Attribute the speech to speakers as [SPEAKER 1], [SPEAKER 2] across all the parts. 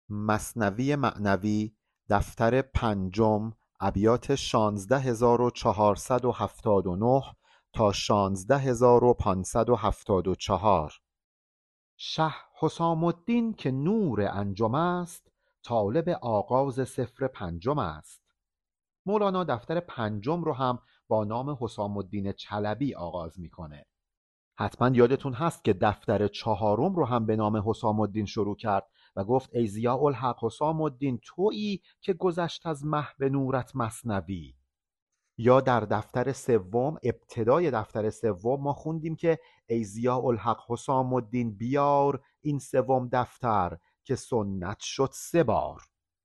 [SPEAKER 1] مثنوی معنوی دفتر پنجم ابیات 16479 تا 16574. شه حسام الدین که نور انجم است، طالب آغاز صفر پنجم است. مولانا دفتر پنجم رو هم با نام حسام الدین چلبی آغاز میکنه. حتما یادتون هست که دفتر چهارم رو هم به نام حسام الدین شروع کرد و گفت ای ضیاء الحق حسام الدین تویی که گذشت از محو نورت مثنوی. یا در دفتر سوم، ابتدای دفتر سوم، ما خوندیم که ای ضیاء الحق حسام الدین بیار این سوم دفتر که سنت شد 3 بار.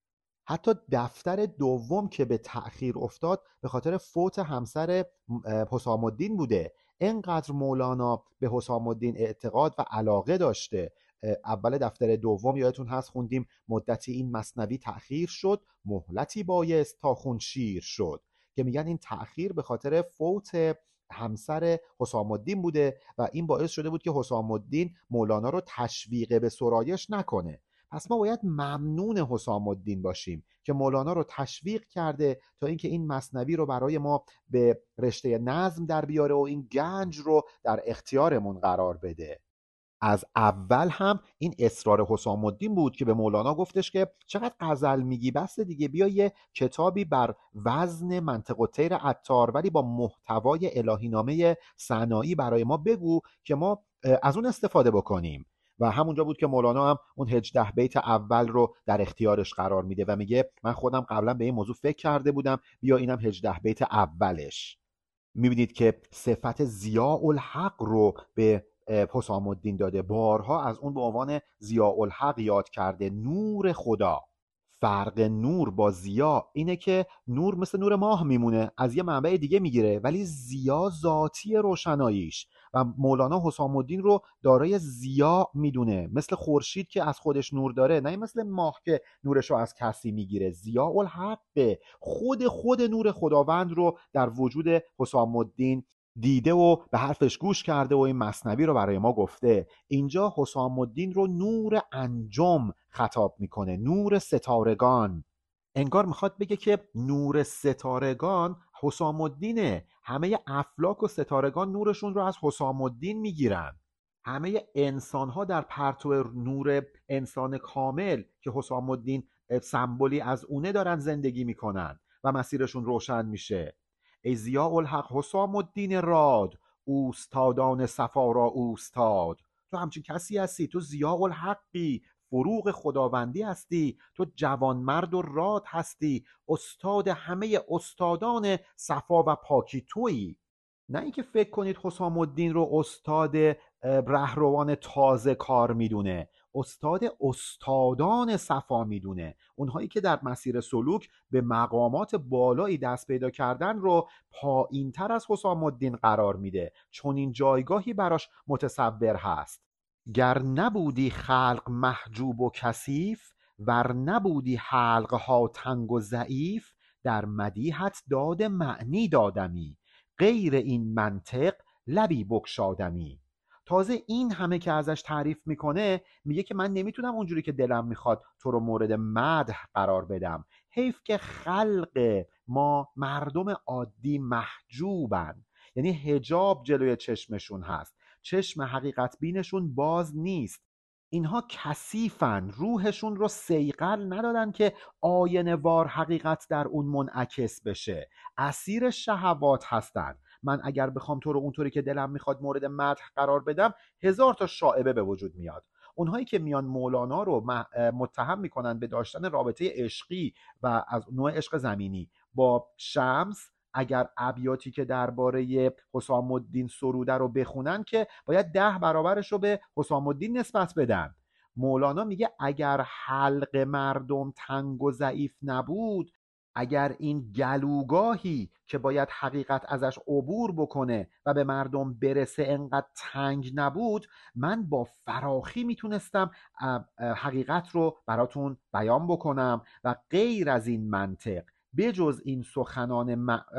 [SPEAKER 1] حتی دفتر دوم که به تأخیر افتاد به خاطر فوت همسر حسام الدین بوده. اینقدر مولانا به حسام الدین اعتقاد و علاقه داشته. اول دفتر دوم یادتون هست خوندیم مدتی این مثنوی تأخیر شد، مهلتی بایست تا خون شیر شد، که میگن این تأخیر به خاطر فوت همسر حسام الدین بوده و این باعث شده بود که حسام الدین مولانا رو تشویق به سرایش نکنه. پس ما باید ممنون حسام الدین باشیم که مولانا رو تشویق کرده تا اینکه این مثنوی رو برای ما به رشته نظم در بیاره و این گنج رو در اختیارمون قرار بده. از اول هم این اصرار حسام الدین بود که به مولانا گفتش که چقدر غزل میگی، بس دیگه، بیا یه کتابی بر وزن منطق الطیر عطار ولی با محتوای الهینامه سنایی برای ما بگو که ما از اون استفاده بکنیم. و همونجا بود که مولانا هم اون 18 بیت اول رو در اختیارش قرار میده و میگه من خودم قبلا به این موضوع فکر کرده بودم، بیا اینم 18 بیت اولش. میبینید که صفت ضیاء الحق رو به حسام الدین داده، بارها از اون به عنوان ضیاء الحق یاد کرده، نور خدا. فرق نور با ضیا اینه که نور مثل نور ماه میمونه، از یه منبع دیگه میگیره، ولی ضیا ذاتی روشناییش. و مولانا حسام الدین رو دارای ضیا میدونه، مثل خورشید که از خودش نور داره، نه مثل ماه که نورش رو از کسی میگیره. ضیاء الحق خود نور خداوند رو در وجود حسام الدین دیده و به حرفش گوش کرده و این مثنوی رو برای ما گفته. اینجا حسام الدین رو نور انجم خطاب میکنه، نور ستارگان. انگار میخواد بگه که نور ستارگان حسام الدینه، همه افلاک و ستارگان نورشون رو از حسام الدین میگیرن. همه انسان ها در پرتو نور انسان کامل که حسام الدین سمبولی از اونه دارن زندگی میکنن و مسیرشون روشن میشه. ای ضیاء الحق حسام الدین راد، اوستادان صفا را اوستاد. تو همچین کسی هستی، تو ضیاء الحقی، فروغ خداوندی هستی، تو جوانمرد و راد هستی، استاد همه استادان صفا و پاکی تویی. نه اینکه فکر کنید حسام الدین رو استاد رهروان تازه کار میدونه، استاد استادان صفا میدونه. اونهایی که در مسیر سلوک به مقامات بالایی دست پیدا کردن رو پایین تر از حسام الدین قرار میده، چون این جایگاهی براش متصور هست. گر نبودی خلق محجوب و کثیف، ور نبودی حلقها تنگ و ضعیف، در مدیحت داد معنی دادمی، غیر این منطق لبی بگشادمی. تازه این همه که ازش تعریف میکنه، میگه که من نمیتونم اونجوری که دلم میخواد تو رو مورد مدح قرار بدم. حیف که خلق ما مردم عادی محجوبن، یعنی حجاب جلوی چشمشون هست، چشم حقیقت بینشون باز نیست. اینها کثیفن، روحشون رو صیقل ندادن که آینه وار حقیقت در اون منعکس بشه، اسیر شهوات هستن. من اگر بخوام تو رو اونطوری که دلم میخواد مورد مدح قرار بدم، 1000 تا شائبه به وجود میاد. اونهایی که میان مولانا رو متهم میکنن به داشتن رابطه عشقی و از نوع عشق زمینی با شمس، اگر ابیاتی که درباره حسام الدین سروده رو بخونن که باید 10 برابرش رو به حسام الدین نسبت بدن. مولانا میگه اگر حلق مردم تنگ و ضعیف نبود، اگر این گلوگاهی که باید حقیقت ازش عبور بکنه و به مردم برسه انقدر تنگ نبود، من با فراخی میتونستم حقیقت رو براتون بیان بکنم و غیر از این منطق، بجز این سخنان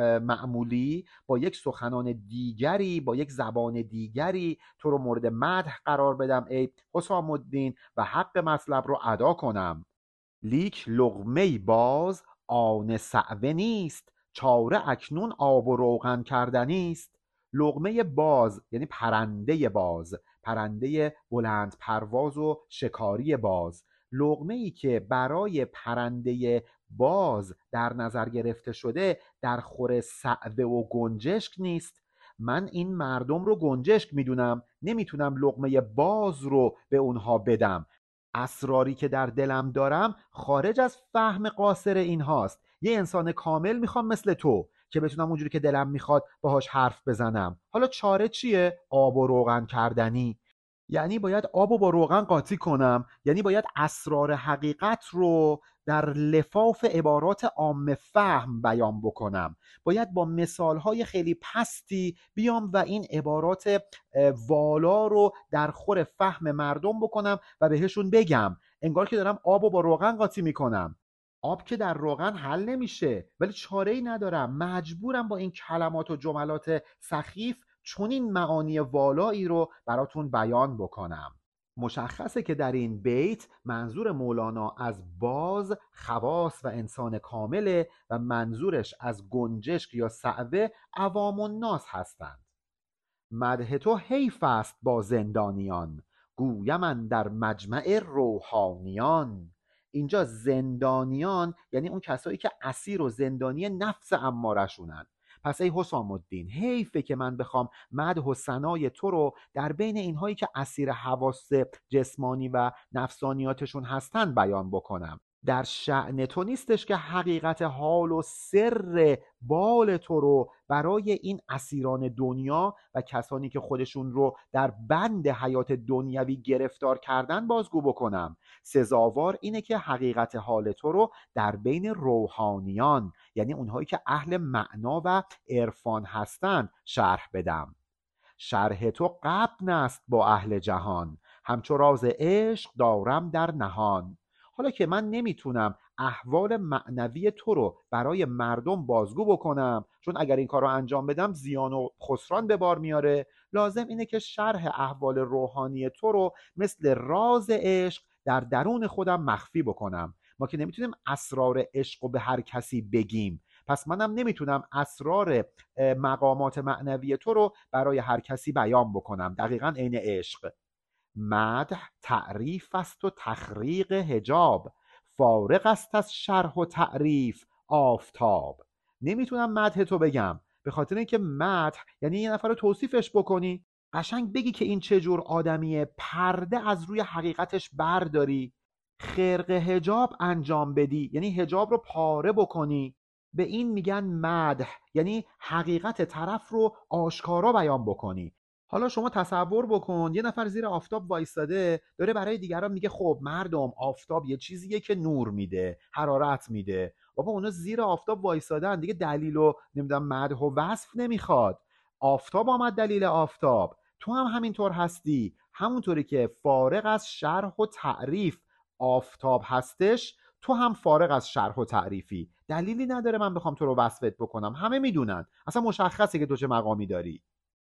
[SPEAKER 1] معمولی، با یک سخنان دیگری، با یک زبان دیگری تو رو مورد مدح قرار بدم ای حسام الدین و حق مطلب رو ادا کنم. لیک لقمه باز آن صعوه نیست، چاره اکنون آب و روغن کردنیست. لقمه باز یعنی پرنده باز، پرنده بلند پرواز و شکاری باز. لقمه ای که برای پرنده باز در نظر گرفته شده در خور صعوه و گنجشک نیست. من این مردم رو گنجشک میدونم، نمیتونم لقمه باز رو به اونها بدم. اسراری که در دلم دارم خارج از فهم قاصر اینهاست. یه انسان کامل میخوام مثل تو که بتونم اونجوری که دلم میخواد باهاش حرف بزنم. حالا چاره چیه؟ آب و روغن کردنی. یعنی باید آب و با روغن قاطی کنم، یعنی باید اسرار حقیقت رو در لفاف عبارات عام فهم بیان بکنم. باید با مثالهای خیلی پستی بیام و این عبارات والا رو در خور فهم مردم بکنم و بهشون بگم، انگار که دارم آب و با روغن قاطی میکنم. آب که در روغن حل نمیشه، ولی چاره‌ای ندارم، مجبورم با این کلمات و جملات سخیف چنین معانی والایی رو براتون بیان بکنم. مشخصه که در این بیت منظور مولانا از باز خواص و انسان کامله و منظورش از گنجشک یا صعوه عوام الناس هستند. مدح تو حیف است با زندانیان، گویم در مجمع روحانیان. اینجا زندانیان یعنی اون کسایی که اسیر و زندانی نفس امارشونن. پس ای حسام الدین، حیفه که من بخوام مدح و ثنای تو رو در بین اینهایی که اسیر حواس جسمانی و نفسانیاتشون هستن بیان بکنم. در شأن تو نیستش که حقیقت حال و سر بال تو رو برای این اسیران دنیا و کسانی که خودشون رو در بند حیات دنیوی گرفتار کردن بازگو بکنم. سزاوار اینه که حقیقت حال تو رو در بین روحانیان، یعنی اونهایی که اهل معنا و عرفان هستن، شرح بدم. شرح تو غبن است با اهل جهان، همچو راز عشق دارم در نهان. حالا که من نمیتونم احوال معنوی تو رو برای مردم بازگو بکنم، چون اگر این کار رو انجام بدم زیان و خسران به بار میاره، لازم اینه که شرح احوال روحانی تو رو مثل راز عشق در درون خودم مخفی بکنم. ما که نمیتونیم اسرار عشق رو به هر کسی بگیم، پس منم نمیتونم اسرار مقامات معنوی تو رو برای هر کسی بیان بکنم. دقیقاً عین عشق. مدح تعریف است و تخریق حجاب، فارغ است از شرح و تعریف آفتاب. نمیتونم مدح تو بگم، به خاطر اینکه مدح یعنی یه نفر رو توصیفش بکنی، قشنگ بگی که این چه جور آدمیه، پرده از روی حقیقتش برداری، خرق حجاب انجام بدی، یعنی حجاب رو پاره بکنی. به این میگن مدح، یعنی حقیقت طرف رو آشکارا بیان بکنی. حالا شما تصور بکن یه نفر زیر آفتاب وایستاده داره برای دیگران میگه خب مردم، آفتاب یه چیزیه که نور میده، حرارت میده. بابا اونا زیر آفتاب وایستادن دیگه، دلیل و نمیدونم مدح و وصف نمیخواد. آفتاب آمد دلیل آفتاب، تو هم همینطور هستی. همونطوری که فارغ از شرح و تعریف آفتاب هستش، تو هم فارغ از شرح و تعریفی. دلیلی نداره من بخوام تو رو وصفت بکنم، همه میدونن، اصلا مشخصه که تو چه مقامی داری.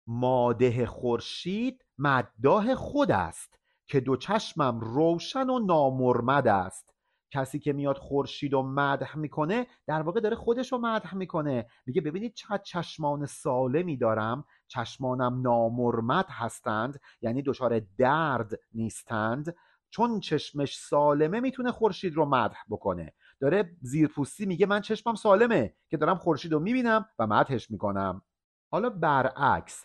[SPEAKER 1] ماده خورشید مداح خود است، که دو چشمم روشن و نامرمد است. کسی که میاد خورشید و مدح میکنه در واقع داره خودش رو مدح میکنه. میگه ببینید چقدر چشمان سالمی دارم، چشمانم نامرمد هستند، یعنی دچار درد نیستند. چون چشمش سالمه میتونه خورشید رو مدح بکنه. داره زیرپوستی میگه من چشمم سالمه که دارم خورشید رو میبینم و مدحش میکنم. حالا برعکس،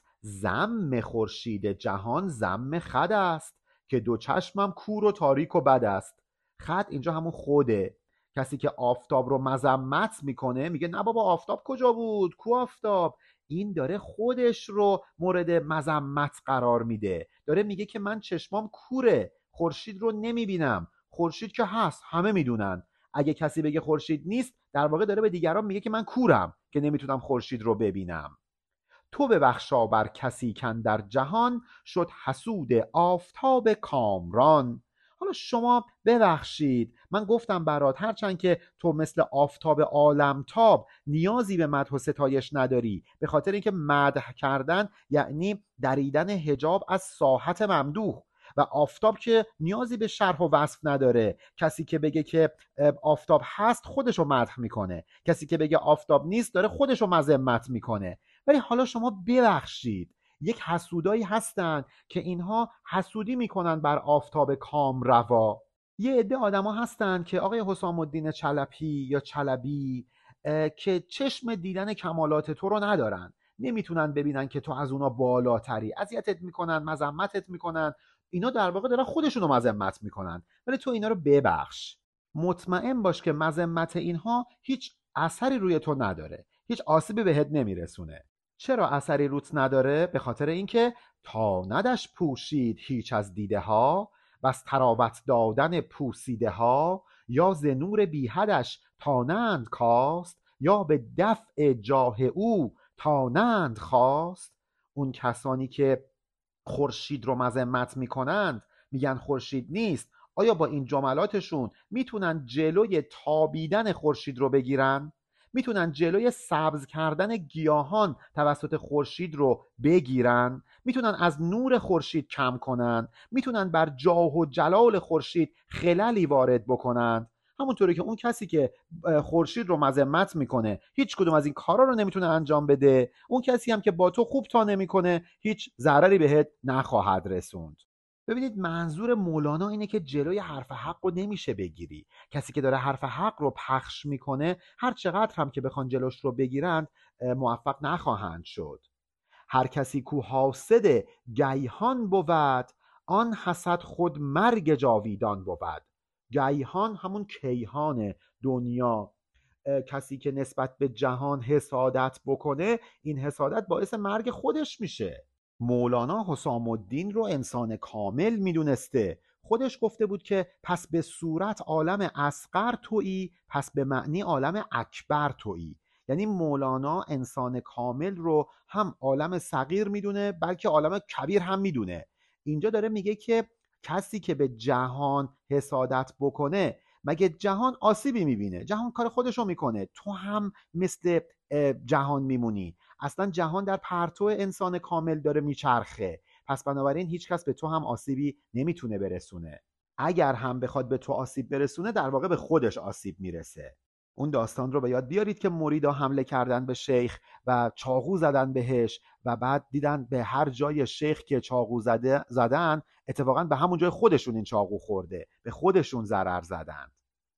[SPEAKER 1] ذم خورشید جهان ذم خود است، که دو چشمم کور و تاریک و بد است. خود اینجا همون خوده. کسی که آفتاب رو مذمت میکنه میگه نه بابا آفتاب کجا بود، کو آفتاب. این داره خودش رو مورد مذمت قرار میده، داره میگه که من چشمام کوره، خورشید رو نمیبینم. خورشید که هست، همه میدونن. اگه کسی بگه خورشید نیست، در واقع داره به دیگران میگه که من کورم که نمیتونم خورشید رو ببینم. تو ببخشا بر کسی کاندر جهان، شد حسود آفتاب کامران. حالا شما ببخشید، من گفتم برات هرچند که تو مثل آفتاب عالمتاب نیازی به مدح و ستایش نداری، به خاطر اینکه مدح کردن یعنی دریدن حجاب از ساحت ممدوح، و آفتاب که نیازی به شرح و وصف نداره. کسی که بگه که آفتاب هست خودشو مدح میکنه، کسی که بگه آفتاب نیست داره خودشو مذمت میکنه. ولی حالا شما ببخشید، یک حسودایی هستن که اینها حسودی میکنن بر آفتاب کامروا. یه عده آدما هستن که آقای حسام الدین چلپی یا چلبی که چشم دیدن کمالات تو رو ندارن، نمیتونن ببینن که تو از اونا بالاتری، اذیتت میکنن، مذمتت میکنن. اینا در واقع دارن خودشونو مذمت میکنن، ولی تو اینا رو ببخش. مطمئن باش که مذمت اینها هیچ اثری روی تو نداره، هیچ آسیبی بهت نمیرسونه. چرا اثری روت نداره؟ به خاطر اینکه تا ندش پوشید هیچ از دیده ها، و از تراوت دادن پوسیده ها، یا ز نور بی حدش تانند کاست، یا به دفع جاه او تانند خواست. اون کسانی که خورشید رو مذمت میکنند، میگن خورشید نیست، آیا با این جملاتشون میتونن جلوی تابیدن خورشید رو بگیرن؟ میتونن جلوی سبز کردن گیاهان توسط خورشید رو بگیرن؟ میتونن از نور خورشید کم کنن؟ میتونن بر جاه و جلال خورشید خللی وارد بکنن؟ همونطوری که اون کسی که خورشید رو مذمت میکنه هیچ کدوم از این کارا رو نمیتونه انجام بده، اون کسی هم که با تو خوب تا نمیکنه هیچ ضرری بهت نخواهد رسوند. ببینید، منظور مولانا اینه که جلوی حرف حق رو نمیشه بگیری. کسی که داره حرف حق رو پخش میکنه، هر چقدر هم که بخوان جلوش رو بگیرند موفق نخواهند شد. هر کسی کو حاسد گیهان بود، آن حسد خود مرگ جاویدان بود. گیهان همون کیهان دنیا. کسی که نسبت به جهان حسادت بکنه، این حسادت باعث مرگ خودش میشه. مولانا حسام الدین رو انسان کامل میدونسته. خودش گفته بود که پس به صورت عالم اصغر تویی، پس به معنی عالم اکبر تویی. یعنی مولانا انسان کامل رو هم عالم صغیر میدونه، بلکه عالم کبیر هم میدونه. اینجا داره میگه که کسی که به جهان حسادت بکنه، مگه جهان آسیبی میبینه؟ جهان کار خودشو میکنه، تو هم مثل جهان میمونی. اصلا جهان در پرتو انسان کامل داره میچرخه، پس بنابراین هیچ کس به تو هم آسیبی نمیتونه برسونه. اگر هم بخواد به تو آسیب برسونه، در واقع به خودش آسیب میرسه. اون داستان رو به یاد بیارید که مریدا حمله کردن به شیخ و چاقو زدن بهش و بعد دیدن به هر جای شیخ که چاقو زدن اتفاقا به همون جای خودشون این چاقو خورده، به خودشون ضرر زدن.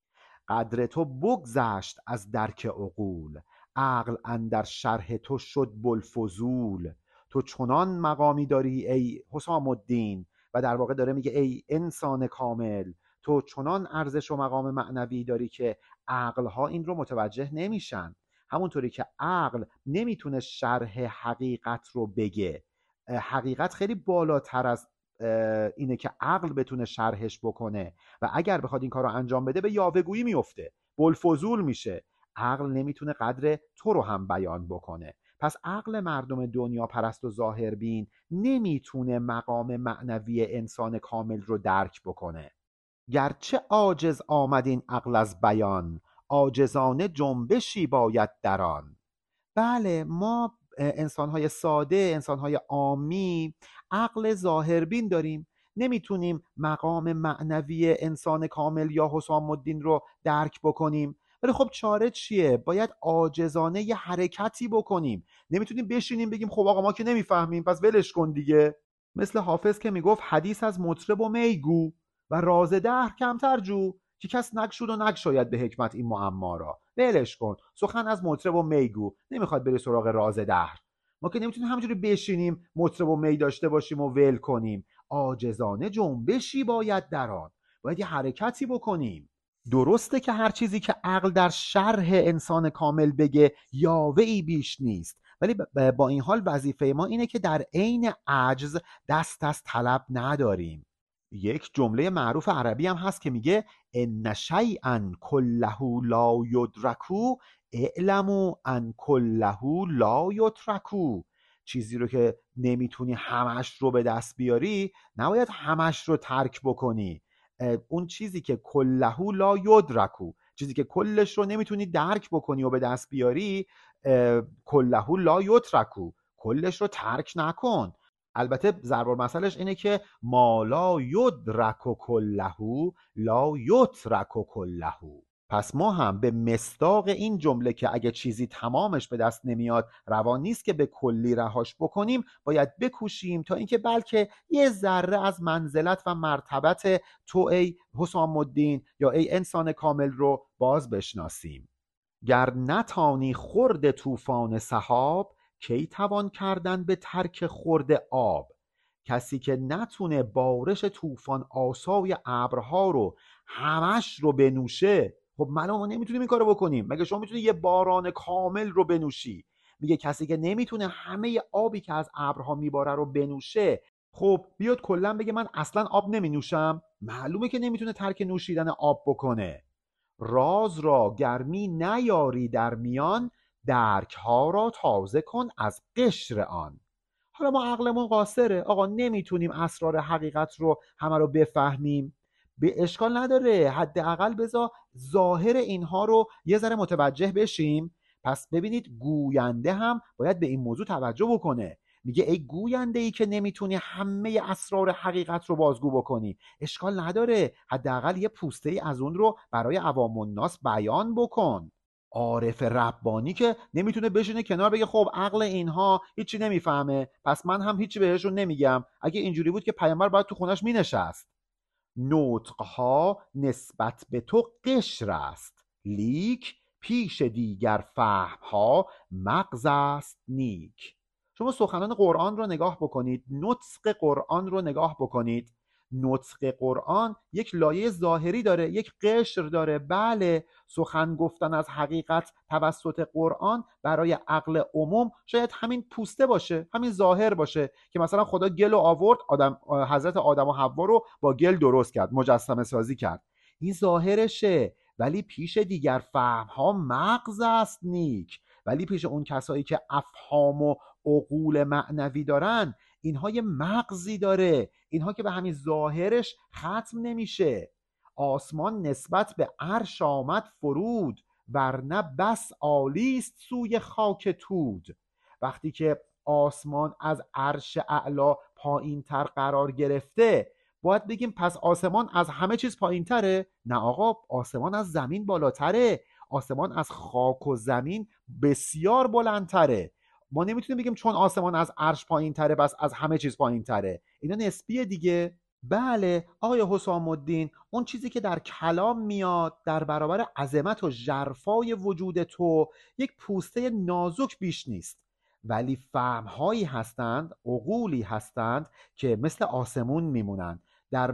[SPEAKER 1] قدر تو بگذشت از درک عقول، عقل اندر شرح تو شد بوالفضول. تو چنان مقامی داری ای حسام الدین، و در واقع داره میگه ای انسان کامل، تو چنان ارزش و مقام معنوی داری که عقلها این رو متوجه نمیشن. همونطوری که عقل نمیتونه شرح حقیقت رو بگه، حقیقت خیلی بالاتر از اینه که عقل بتونه شرحش بکنه، و اگر بخواد این کار رو انجام بده به یاوه‌گویی میفته، بوالفضول میشه. عقل نمیتونه قدر تو رو هم بیان بکنه. پس عقل مردم دنیا پرست و ظاهربین نمیتونه مقام معنوی انسان کامل رو درک بکنه. گرچه عاجز آمد این عقل از بیان، عاجزانه جنبشی باید در آن. بله، ما انسان‌های ساده، انسان‌های عامی عقل ظاهربین داریم، نمیتونیم مقام معنوی انسان کامل یا حسام الدین رو درک بکنیم. ولی خب چاره چیه؟ باید عاجزانه یه حرکتی بکنیم. نمیتونیم بشینیم بگیم خب آقا ما که نمیفهمیم پس ولش کن دیگه. مثل حافظ که میگفت حدیث از مطرب و میگو، و راز دهر کمتر جو، که کس نگشود و نگشاید به حکمت این معما را. ولش کن، سخن از مطرب و میگو، نمیخواد بری سراغ راز دهر. ما که نمیتونیم همینجوری بشینیم مطرب و می داشته باشیم و ول کنیم. عاجزانه جنبشی باید در آن، باید یه حرکتی بکنیم. درسته که هر چیزی که عقل در شرح انسان کامل بگه یاوه‌ای بیش نیست، ولی با این حال وظیفه ما اینه که در عین عجز دست از طلب نداریم. یک جمله معروف عربی هم هست که میگه ان شیئا کله لا یدرکو اعلموا ان کله لا یترکو. چیزی رو که نمیتونی همش رو به دست بیاری، نباید همش رو ترک بکنی. اون چیزی که کله لا یدرکو، چیزی که کلش رو نمیتونی درک بکنی و به دست بیاری، کله لا یترکو، کلش رو ترک نکن. البته ضرب المثلش اینه که ما لا یدرک کله لا یترک کله. پس ما هم به مصداق این جمله که اگه چیزی تمامش به دست نمیاد روان نیست که به کلی رهاش بکنیم، باید بکوشیم تا اینکه بلکه یه ذره از منزلت و مرتبت تو ای حسام الدین یا ای انسان کامل رو باز بشناسیم. گر نتانی خورد طوفان سحاب، کی توان کردن به ترک خورد آب. کسی که نتونه بارش طوفان آسای ابرها رو همش رو بنوشه، خب ما نمیتونیم این کارو بکنیم. مگه شما میتونی یه باران کامل رو بنوشی؟ میگه کسی که نمیتونه همه آبی که از ابرها میباره رو بنوشه، خب بیاد کلا بگه من اصلا آب نمینوشم؟ معلومه که نمیتونه ترک نوشیدن آب بکنه. راز را گرمی نیاری در میان، درک ها را تازه کن از قشر آن. حالا ما عقلمون قاصره آقا، نمیتونیم اسرار حقیقت رو همه رو بفهمیم، به اشکال نداره، حداقل بذار ظاهر اینها رو یه ذره متوجه بشیم. پس ببینید گوینده هم باید به این موضوع توجه بکنه. میگه ای گوینده ای که نمیتونی همه اسرار حقیقت رو بازگو بکنی، اشکال نداره، حداقل یه پوسته ای از اون رو برای عوام الناس بیان بکن. عارف ربانی که نمیتونه بشینه کنار بگه خب عقل اینها هیچی نمیفهمه پس من هم هیچی بهشون نمیگم. اگه اینجوری بود که پیامبر باید تو خونش مینشست. نطقها نسبت به تو قشر است، لیک پیش دیگر فهمها مغز است نیک. شما سخنان قرآن رو نگاه بکنید، نطق قرآن رو نگاه بکنید. نطق قرآن یک لایه ظاهری داره، یک قشر داره. بله، سخن گفتن از حقیقت توسط قرآن برای عقل عموم شاید همین پوسته باشه، همین ظاهر باشه که مثلا خدا گل رو آورد، حضرت آدم و حوا رو با گل درست کرد، مجسمه سازی کرد، این ظاهرشه. ولی پیش دیگر فهمها مغز است نیک. ولی پیش اون کسایی که افهام و عقول معنوی دارن، اینها یه مغزی داره، اینها که به همین ظاهرش ختم نمیشه. آسمان نسبت به عرش آمد فرود، ورنه بس عالیست سوی خاک تود. وقتی که آسمان از عرش اعلا پایین تر قرار گرفته، باید بگیم پس آسمان از همه چیز پایین تره؟ نه آقا، آسمان از زمین بالاتره، آسمان از خاک و زمین بسیار بلندتره. ما نمیتونیم بگیم چون آسمان از عرش پایین تره بس از همه چیز پایین تره، اینا نسبیه دیگه. بله آقای حسام الدین، اون چیزی که در کلام میاد در برابر عظمت و ژرفای وجود تو یک پوسته نازک بیش نیست، ولی فهمهایی هستند، عقولی هستند که مثل آسمون میمونند، در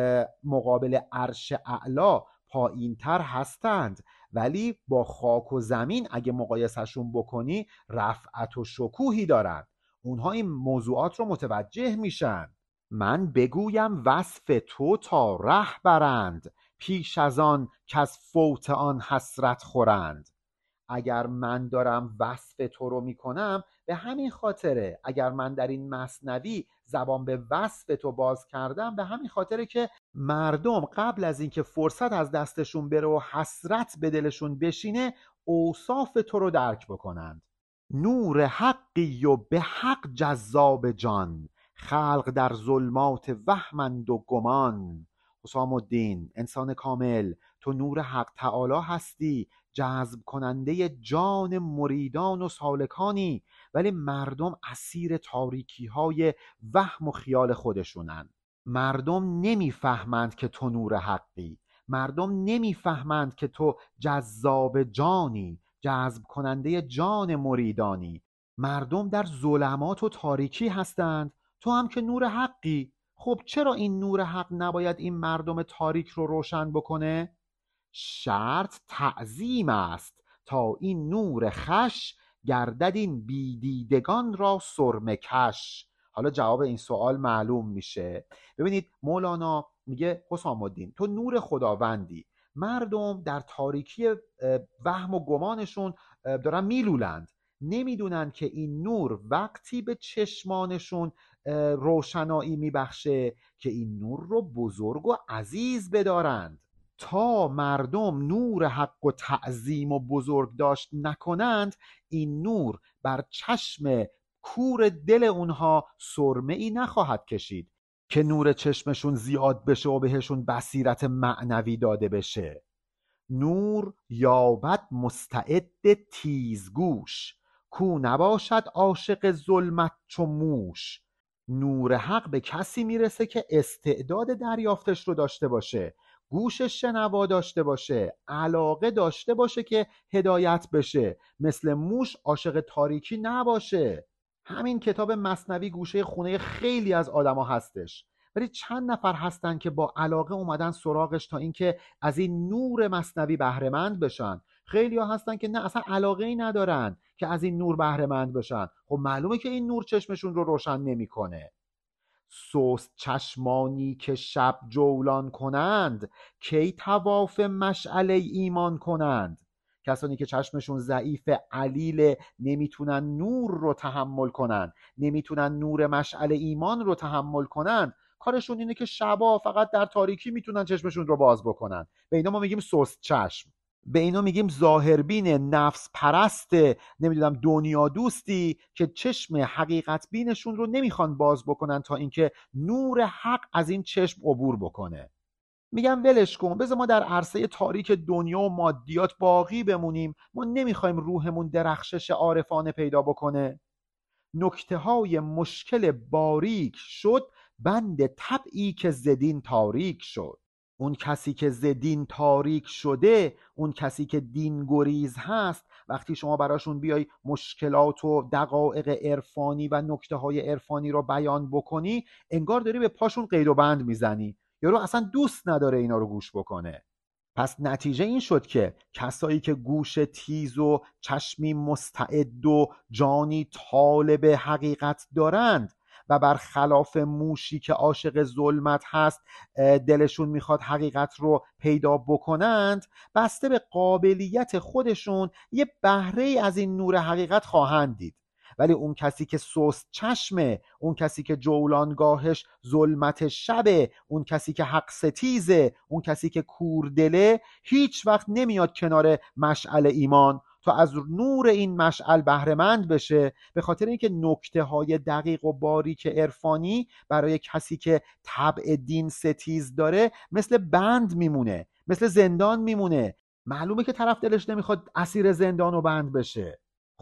[SPEAKER 1] مقابل عرش اعلا پایین تر هستند، ولی با خاک و زمین اگه مقایسهشون بکنی رفعت و شکوهی دارند. اونها این موضوعات رو متوجه میشن. من بگویم وصف تو تا ره برند، پیش از آن که از فوت آن حسرت خورند. اگر من دارم وصف تو رو میکنم به همین خاطره، اگر من در این مثنوی زبان به وصف تو باز کردم به همین خاطره که مردم قبل از اینکه فرصت از دستشون بره و حسرت به دلشون بشینه اوصاف تو رو درک بکنند. نور حقی و به حق جذاب جان، خلق در ظلمات وهمند و گمان. حسام الدین انسان کامل، تو نور حق تعالی هستی، جذب کننده جان مریدان و سالکانی، ولی مردم اسیر تاریکی های وهم و خیال خودشونن. مردم نمیفهمند که تو نور حقی، مردم نمیفهمند که تو جذاب جانی، جذب کننده جان مریدانی. مردم در ظلمات و تاریکی هستند، تو هم که نور حقی. خب چرا این نور حق نباید این مردم تاریک رو روشن بکنه؟ شرط تعظیم است تا این نور خش، گردد این بیدیدگان را سرمه کش. حالا جواب این سوال معلوم میشه. ببینید مولانا میگه حسام الدین تو نور خداوندی، مردم در تاریکی وهم و گمانشون دارن میلولند، نمیدونن که این نور وقتی به چشمانشون روشنایی میبخشه که این نور رو بزرگ و عزیز بدارند. تا مردم نور حق و تعظیم و بزرگ داشت نکنند، این نور بر چشم کور دل اونها سرمه ای نخواهد کشید که نور چشمشون زیاد بشه و بهشون بصیرت معنوی داده بشه. نور یابد مستعد تیزگوش، کو نباشد عاشق ظلمت چو موش. نور حق به کسی میرسه که استعداد دریافتش رو داشته باشه، گوش شنوا داشته باشه، علاقه داشته باشه که هدایت بشه، مثل موش عاشق تاریکی نباشه. همین کتاب مثنوی گوشه خونه خیلی از آدما هستش، ولی چند نفر هستن که با علاقه اومدن سراغش تا اینکه از این نور مثنوی بهره مند بشن. خیلی ها هستن که نه، اصلا علاقه ای ندارن که از این نور بهره مند بشن. خب معلومه که این نور چشمشون رو روشن نمیکنه. سست چشمانی که شب جولان کنند، کی طواف مشعله ایمان کنند. کسانی که چشمشون ضعیف علیل، نمیتونن نور رو تحمل کنن، نمیتونن نور مشعله ایمان رو تحمل کنن، کارشون اینه که شبا فقط در تاریکی میتونن چشمشون رو باز بکنن. به اینا ما میگیم سست چشم، به اینا میگیم ظاهربین، نفس پرست، نمیدونم دنیا دوستی که چشم حقیقت بینشون رو نمیخوان باز بکنن تا اینکه نور حق از این چشم عبور بکنه. میگم ولش کن، بذار ما در عرصه تاریک دنیا و مادیات باقی بمونیم، ما نمیخوایم روحمون درخشش عارفانه پیدا بکنه. نکته های مشکل باریک شد، بند طبعی که زدین تاریک شد. اون کسی که زدین تاریک شده، اون کسی که دین گریز هست، وقتی شما براشون بیای مشکلات و دقایق عرفانی و نکته های عرفانی رو بیان بکنی، انگار داری به پاشون قید و بند میزنی، یارو اصلا دوست نداره اینا رو گوش بکنه. پس نتیجه این شد که کسایی که گوش تیز و چشمی مستعد و جانی طالب حقیقت دارند و برخلاف موشی که عاشق ظلمت هست دلشون میخواد حقیقت رو پیدا بکنند، بسته به قابلیت خودشون یه بهره از این نور حقیقت خواهند دید. ولی اون کسی که سست چشمه، اون کسی که جولانگاهش ظلمت شبه، اون کسی که حق ستیزه، اون کسی که کوردله، هیچ وقت نمیاد کنار مشعل ایمان تا از نور این مشعل بهره مند بشه، به خاطر اینکه نکته های دقیق و باریک عرفانی برای کسی که طبع دین ستیز داره مثل بند میمونه، مثل زندان میمونه. معلومه که طرف دلش نمیخواد اسیر زندان و بند بشه.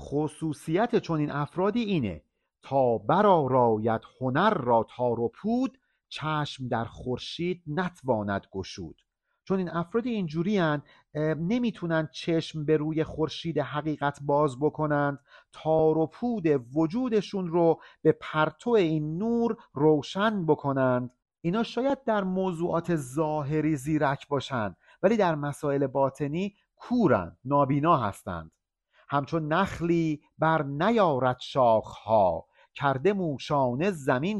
[SPEAKER 1] خصوصیت چون این افرادی اینه: تا برآراید هنر را تار و پود، چشم در خورشید نتواند گشود. چون این افرادی اینجوری هن، نمیتونن چشم به روی خورشید حقیقت باز بکنند، تار و پود وجودشون رو به پرتو این نور روشن بکنند. اینا شاید در موضوعات ظاهری زیرک باشند، ولی در مسائل باطنی کورن، نابینا هستند. همچون نخلی بر نیارد شاخها، کرده موشانه زمین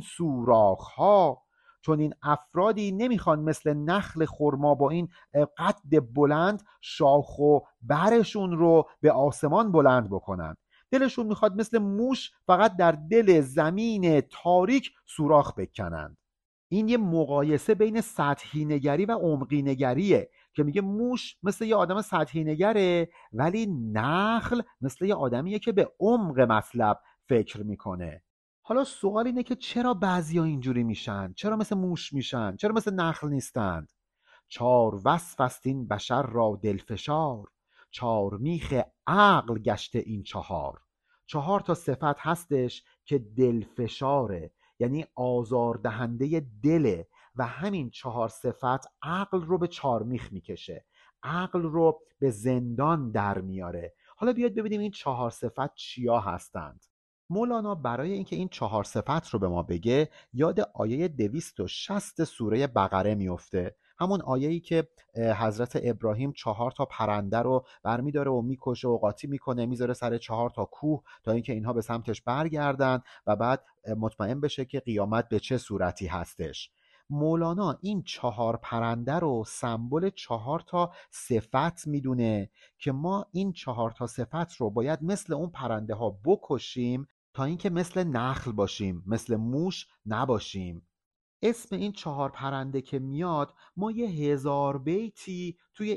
[SPEAKER 1] سوراخها. چون این افرادی نمیخوان مثل نخل خرما با این قد بلند شاخ و برشون رو به آسمان بلند بکنن. دلشون میخواد مثل موش فقط در دل زمین تاریک سوراخ بکنند. این یه مقایسه بین سطحی نگری و عمقی نگریه که میگه موش مثل یه آدم سطحی نگره، ولی نخل مثل یه آدمیه که به عمق مطلب فکر میکنه. حالا سوال اینه که چرا بعضیا اینجوری میشن؟ چرا مثل موش میشن؟ چرا مثل نخل نیستند؟ 4 وصف است این بشر را دلفشار، 4 میخ عقل گشته این 4. 4 تا صفت هستش که دلفشاره، یعنی آزاردهنده دله، و همین 4 صفت عقل رو به 4 میخ میکشه، عقل رو به زندان در میاره. حالا بیاید ببینیم این 4 صفت چیا هستند. مولانا برای اینکه این 4 صفت رو به ما بگه، یاد آیه 260 سوره بقره میفته، همون آیه‌ای که حضرت ابراهیم 4 تا پرنده رو برمیداره و میکشه و قاطی میکنه، میذاره سر 4 تا کوه تا اینکه اینها به سمتش برگردن و بعد مطمئن بشه که قیامت به چه صورتی هستش. مولانا این 4 پرنده رو سمبل 4 تا صفت میدونه که ما این 4 تا صفت رو باید مثل اون پرنده ها بکشیم تا اینکه مثل نخل باشیم، مثل موش نباشیم. اسم این 4 پرنده که میاد، ما یه 1000 بیتی توی این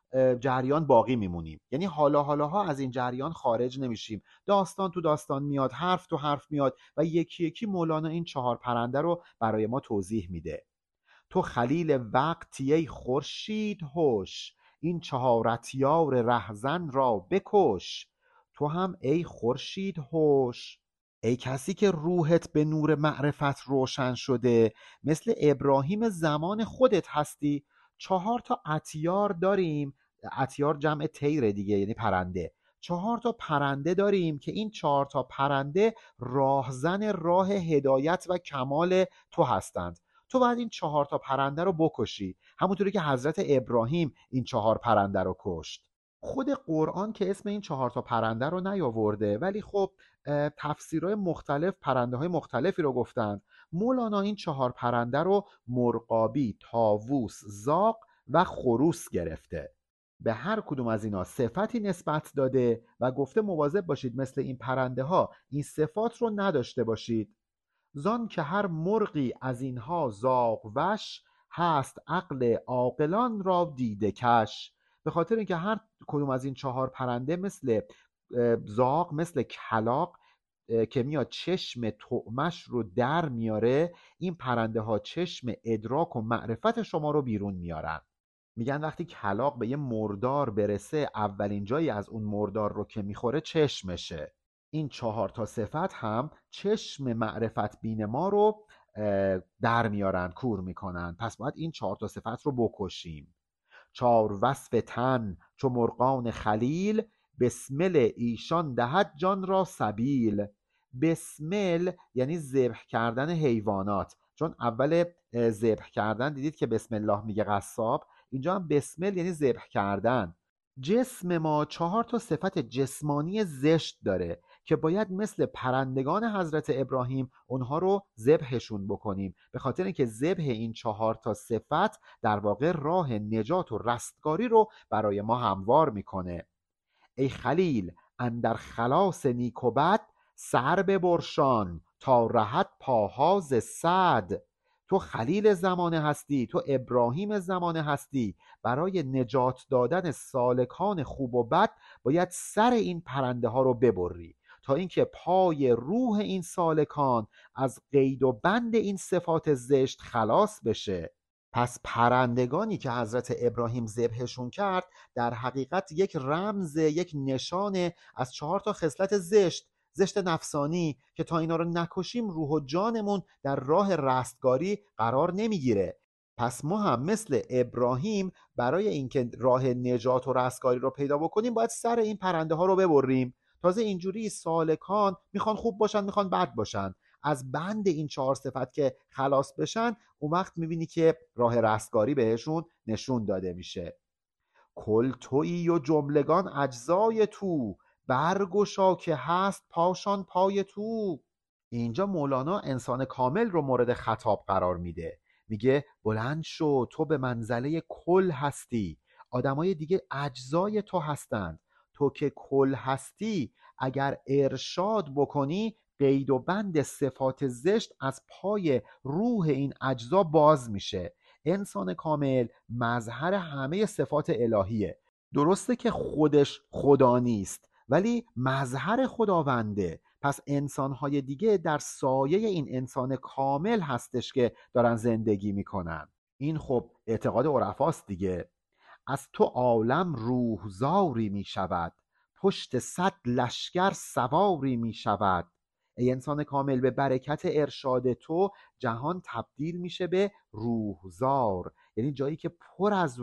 [SPEAKER 1] جریان باقی میمونیم، یعنی حالاها از این جریان خارج نمیشیم. داستان تو داستان میاد، حرف تو حرف میاد و یکی یکی مولانا این 4 پرنده رو برای ما توضیح میده. تو خلیل وقتی ای خورشید هوش، این 4 اطیار رهزن را بکش. تو هم ای خورشید هوش، ای کسی که روحت به نور معرفت روشن شده، مثل ابراهیم زمان خودت هستی. 4 تا اطیار داریم، اطیار جمع طیر دیگه، یعنی پرنده. 4 تا پرنده داریم که این 4 تا پرنده راهزن راه هدایت و کمال تو هستند. تو باید این 4 تا پرنده رو بکشی، همونطوری که حضرت ابراهیم این 4 پرنده رو کشت. خود قرآن که اسم این 4 تا پرنده رو نیاورده، ولی خب تفسیرهای مختلف پرنده های مختلفی رو گفتن. مولانا این 4 پرنده رو مرغابی، طاووس، زاغ و خروس گرفته. به هر کدوم از اینا صفتی نسبت داده و گفته مواظب باشید مثل این پرنده ها این صفات رو نداشته باشید. زان که هر مرغی از اینها زاغ وش، هست عقل عاقلان را دیده کش. به خاطر اینکه هر کدوم از این 4 پرنده مثل زاغ، مثل کلاغ که میاد چشم طعمش رو در میاره، این پرنده ها چشم ادراک و معرفت شما رو بیرون میارن. میگن وقتی کلاغ به یه مردار برسه، اولین جایی از اون مردار رو که میخوره چشمشه. این 4 تا صفت هم چشم معرفت بین ما رو در میارن، کور میکنن. پس باید این 4 تا صفت رو بکشیم. 4 وصف تن چو مرغان خلیل، بسمل ایشان دهد جان را سبیل. بسمل یعنی ذبح کردن حیوانات، چون اول ذبح کردن دیدید که بسم الله میگه قصاب، اینجا هم بسمل یعنی ذبح کردن. جسم ما 4 تا صفت جسمانی زشت داره که باید مثل پرندگان حضرت ابراهیم اونها رو ذبحشون بکنیم، به خاطر اینکه ذبح این 4 تا صفت در واقع راه نجات و رستگاری رو برای ما هموار میکنه. ای خلیل اندر خلاص نیک و بد، سر ببرشان تا رهد پاها ز سد. تو خلیل زمانه هستی، تو ابراهیم زمانه هستی. برای نجات دادن سالکان خوب و بد باید سر این پرنده ها رو ببری تا اینکه پای روح این سالکان از قید و بند این صفات زشت خلاص بشه. پس پرندگانی که حضرت ابراهیم ذبحشون کرد در حقیقت یک رمز، یک نشانه از 4 تا خصلت زشت نفسانی که تا اینا رو نکشیم روح و جانمون در راه رستگاری قرار نمیگیره. پس ما هم مثل ابراهیم برای اینکه راه نجات و رستگاری رو پیدا بکنیم باید سر این پرنده ها رو ببریم. تازه اینجوری سالکان میخوان خوب باشن، میخوان بد باشن، از بند این 4 صفت که خلاص بشن، اون وقت میبینی که راه رستگاری بهشون نشون داده میشه. کل تویی و جملگان اجزای تو، برگشا که هست پاشان پای تو. اینجا مولانا انسان کامل رو مورد خطاب قرار میده، میگه بلند شو، تو به منزله کل هستی، آدمای دیگه اجزای تو هستند. تو که کل هستی اگر ارشاد بکنی، قید و بند صفات زشت از پای روح این اجزا باز میشه. انسان کامل مظهر همه صفات الهیه. درسته که خودش خدا نیست ولی مظهر خداونده. پس انسانهای دیگه در سایه این انسان کامل هستش که دارن زندگی میکنن. این خب اعتقاد عرفاست دیگه. از تو عالم روحزاری می شود، پشت 100 لشکر سواری می شود. ای انسان کامل، به برکت ارشاد تو جهان تبدیل میشه به روحزار، یعنی جایی که پر از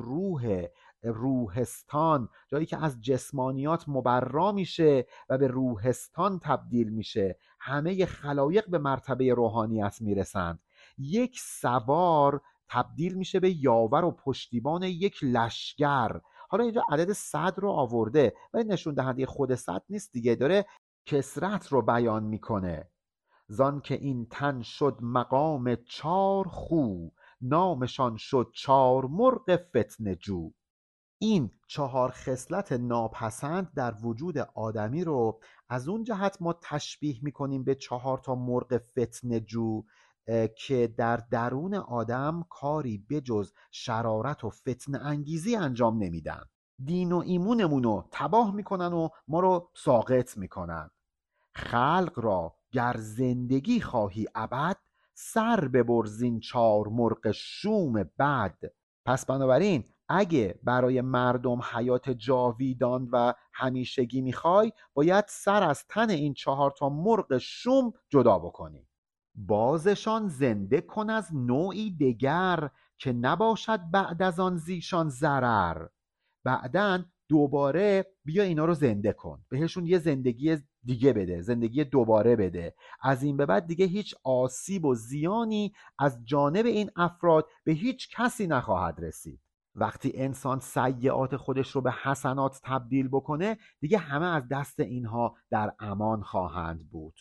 [SPEAKER 1] روحستان، جایی که از جسمانیات مبرا میشه و به روحستان تبدیل میشه. همه خلایق به مرتبه روحانیت میرسند. یک سوار تبدیل میشه به یاور و پشتیبان یک لشکر. حالا اینجا عدد 100 رو آورده ولی نشون دهنده خود 100 نیست دیگه، داره کسرت رو بیان میکنه. زان که این تن شد مقام 4 خو، نامشان شد 4 مرغ فتنه جو. این 4 خصلت ناپسند در وجود آدمی رو از اون جهت ما تشبیه میکنیم به 4 تا مرغ فتنه جو که در درون آدم کاری بجز شرارت و فتنه انگیزی انجام نمیدن. دین و ایمونمون رو تباه میکنن و ما رو ساقط میکنن. خلق را گر زندگی خواهی ابد، سر ببر زین چار مرغ شوم بد. پس بنابراین اگه برای مردم حیات جاویدان و همیشگی میخوای، باید سر از تن این 4 تا مرغ شوم جدا بکنی. بازشان زنده کن از نوعی دگر، که نباشد بعد از آن زیشان ضرر. بعدن دوباره بیا اینا رو زنده کن، بهشون یه زندگی دیگه بده، زندگی دوباره بده. از این به بعد دیگه هیچ آسیب و زیانی از جانب این افراد به هیچ کسی نخواهد رسید. وقتی انسان سیئات خودش رو به حسنات تبدیل بکنه، دیگه همه از دست اینها در امان خواهند بود.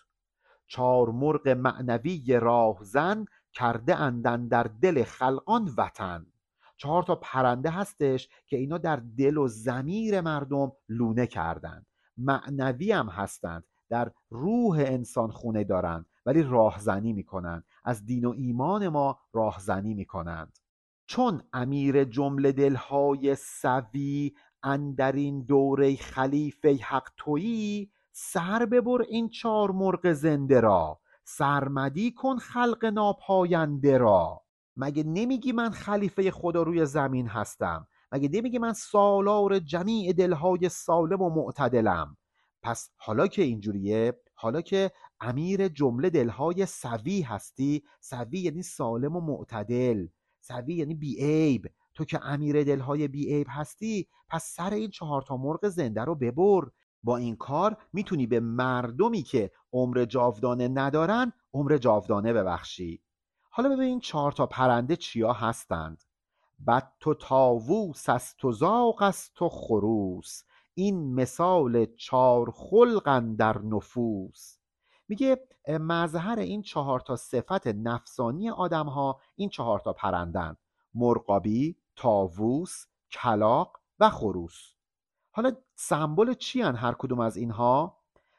[SPEAKER 1] 4 مرغ معنوی راهزن، کرده اندن در دل خلقان وطن. 4 تا پرنده هستش که اینا در دل و ضمیر مردم لونه کردند. معنوی هم هستند، در روح انسان خونه دارند، ولی راهزنی میکنند، از دین و ایمان ما راهزنی میکنند. چون امیر جمله دلهای سوی، اندرین دوره خلیفه حق تویی. سر ببر این 4 مرغ زنده را، سرمدی کن خلق ناپاینده را. مگه نمیگی من خلیفه خدا روی زمین هستم؟ مگه نمیگی من سالار جمیع دلهای سالم و معتدلم؟ پس حالا که اینجوریه، حالا که امیر جمله دلهای سوی هستی، سوی یعنی سالم و معتدل، سوی یعنی بیعیب، تو که امیر دلهای بیعیب هستی، پس سر این 4 تا مرغ زنده رو ببر. با این کار میتونی به مردمی که عمر جاودانه ندارن عمر جاودانه ببخشی. حالا ببین 4 تا پرنده چیا هستند. بط و طاووس است و زاغ است و خروس، این مثال 4 خلق در نفوس. میگه مظهر این 4 تا صفت نفسانی آدم ها این 4 تا پرندن: مرغابی، طاووس، کلاغ و خروس. حالا سمبل چی هن هر کدوم از اینها؟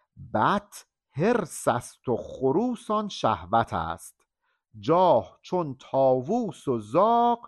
[SPEAKER 1] بط حرص است و خروس آن شهوت است، جاه چون طاووس و زاغ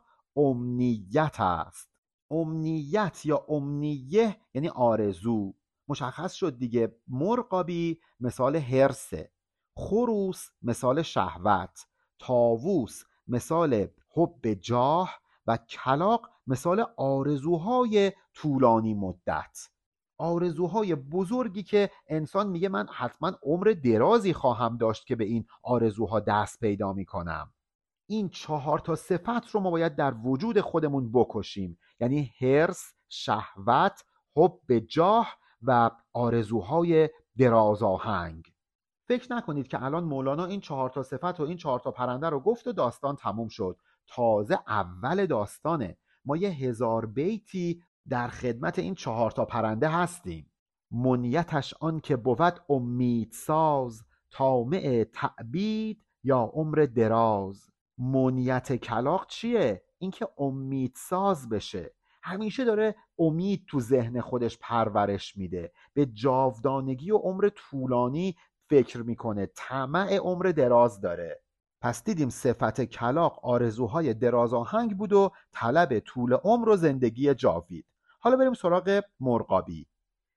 [SPEAKER 1] امنیت است. امنیت یا امنیه یعنی آرزو. مشخص شد دیگه. مرغابی مثال حرصه، خروس مثال شهوت، طاووس مثال حب جاه و کلاغ مثال آرزوهای طولانی مدت، آرزوهای بزرگی که انسان میگه من حتما عمر درازی خواهم داشت که به این آرزوها دست پیدا میکنم. این 4 تا صفت رو ما باید در وجود خودمون بکشیم، یعنی حرص، شهوت، حب جاه و آرزوهای درازآهنگ. فکر نکنید که الان مولانا این 4 تا صفت و این 4 تا پرنده رو گفت و داستان تموم شد. تازه اول داستانه. ما یه 1000 بیتی در خدمت این 4 تا پرنده هستیم. منیتش آن که بود امید ساز، طامع تعبید یا عمر دراز. منیت کلاغ چیه؟ اینکه امید ساز بشه، همیشه داره امید تو ذهن خودش پرورش میده، به جاودانگی و عمر طولانی فکر میکنه، طمع عمر دراز داره. پس دیدیم صفت کلاغ آرزوهای درازآهنگ بود و طلب طول عمر و زندگی جاوید. حالا بریم سراغ مرغابی.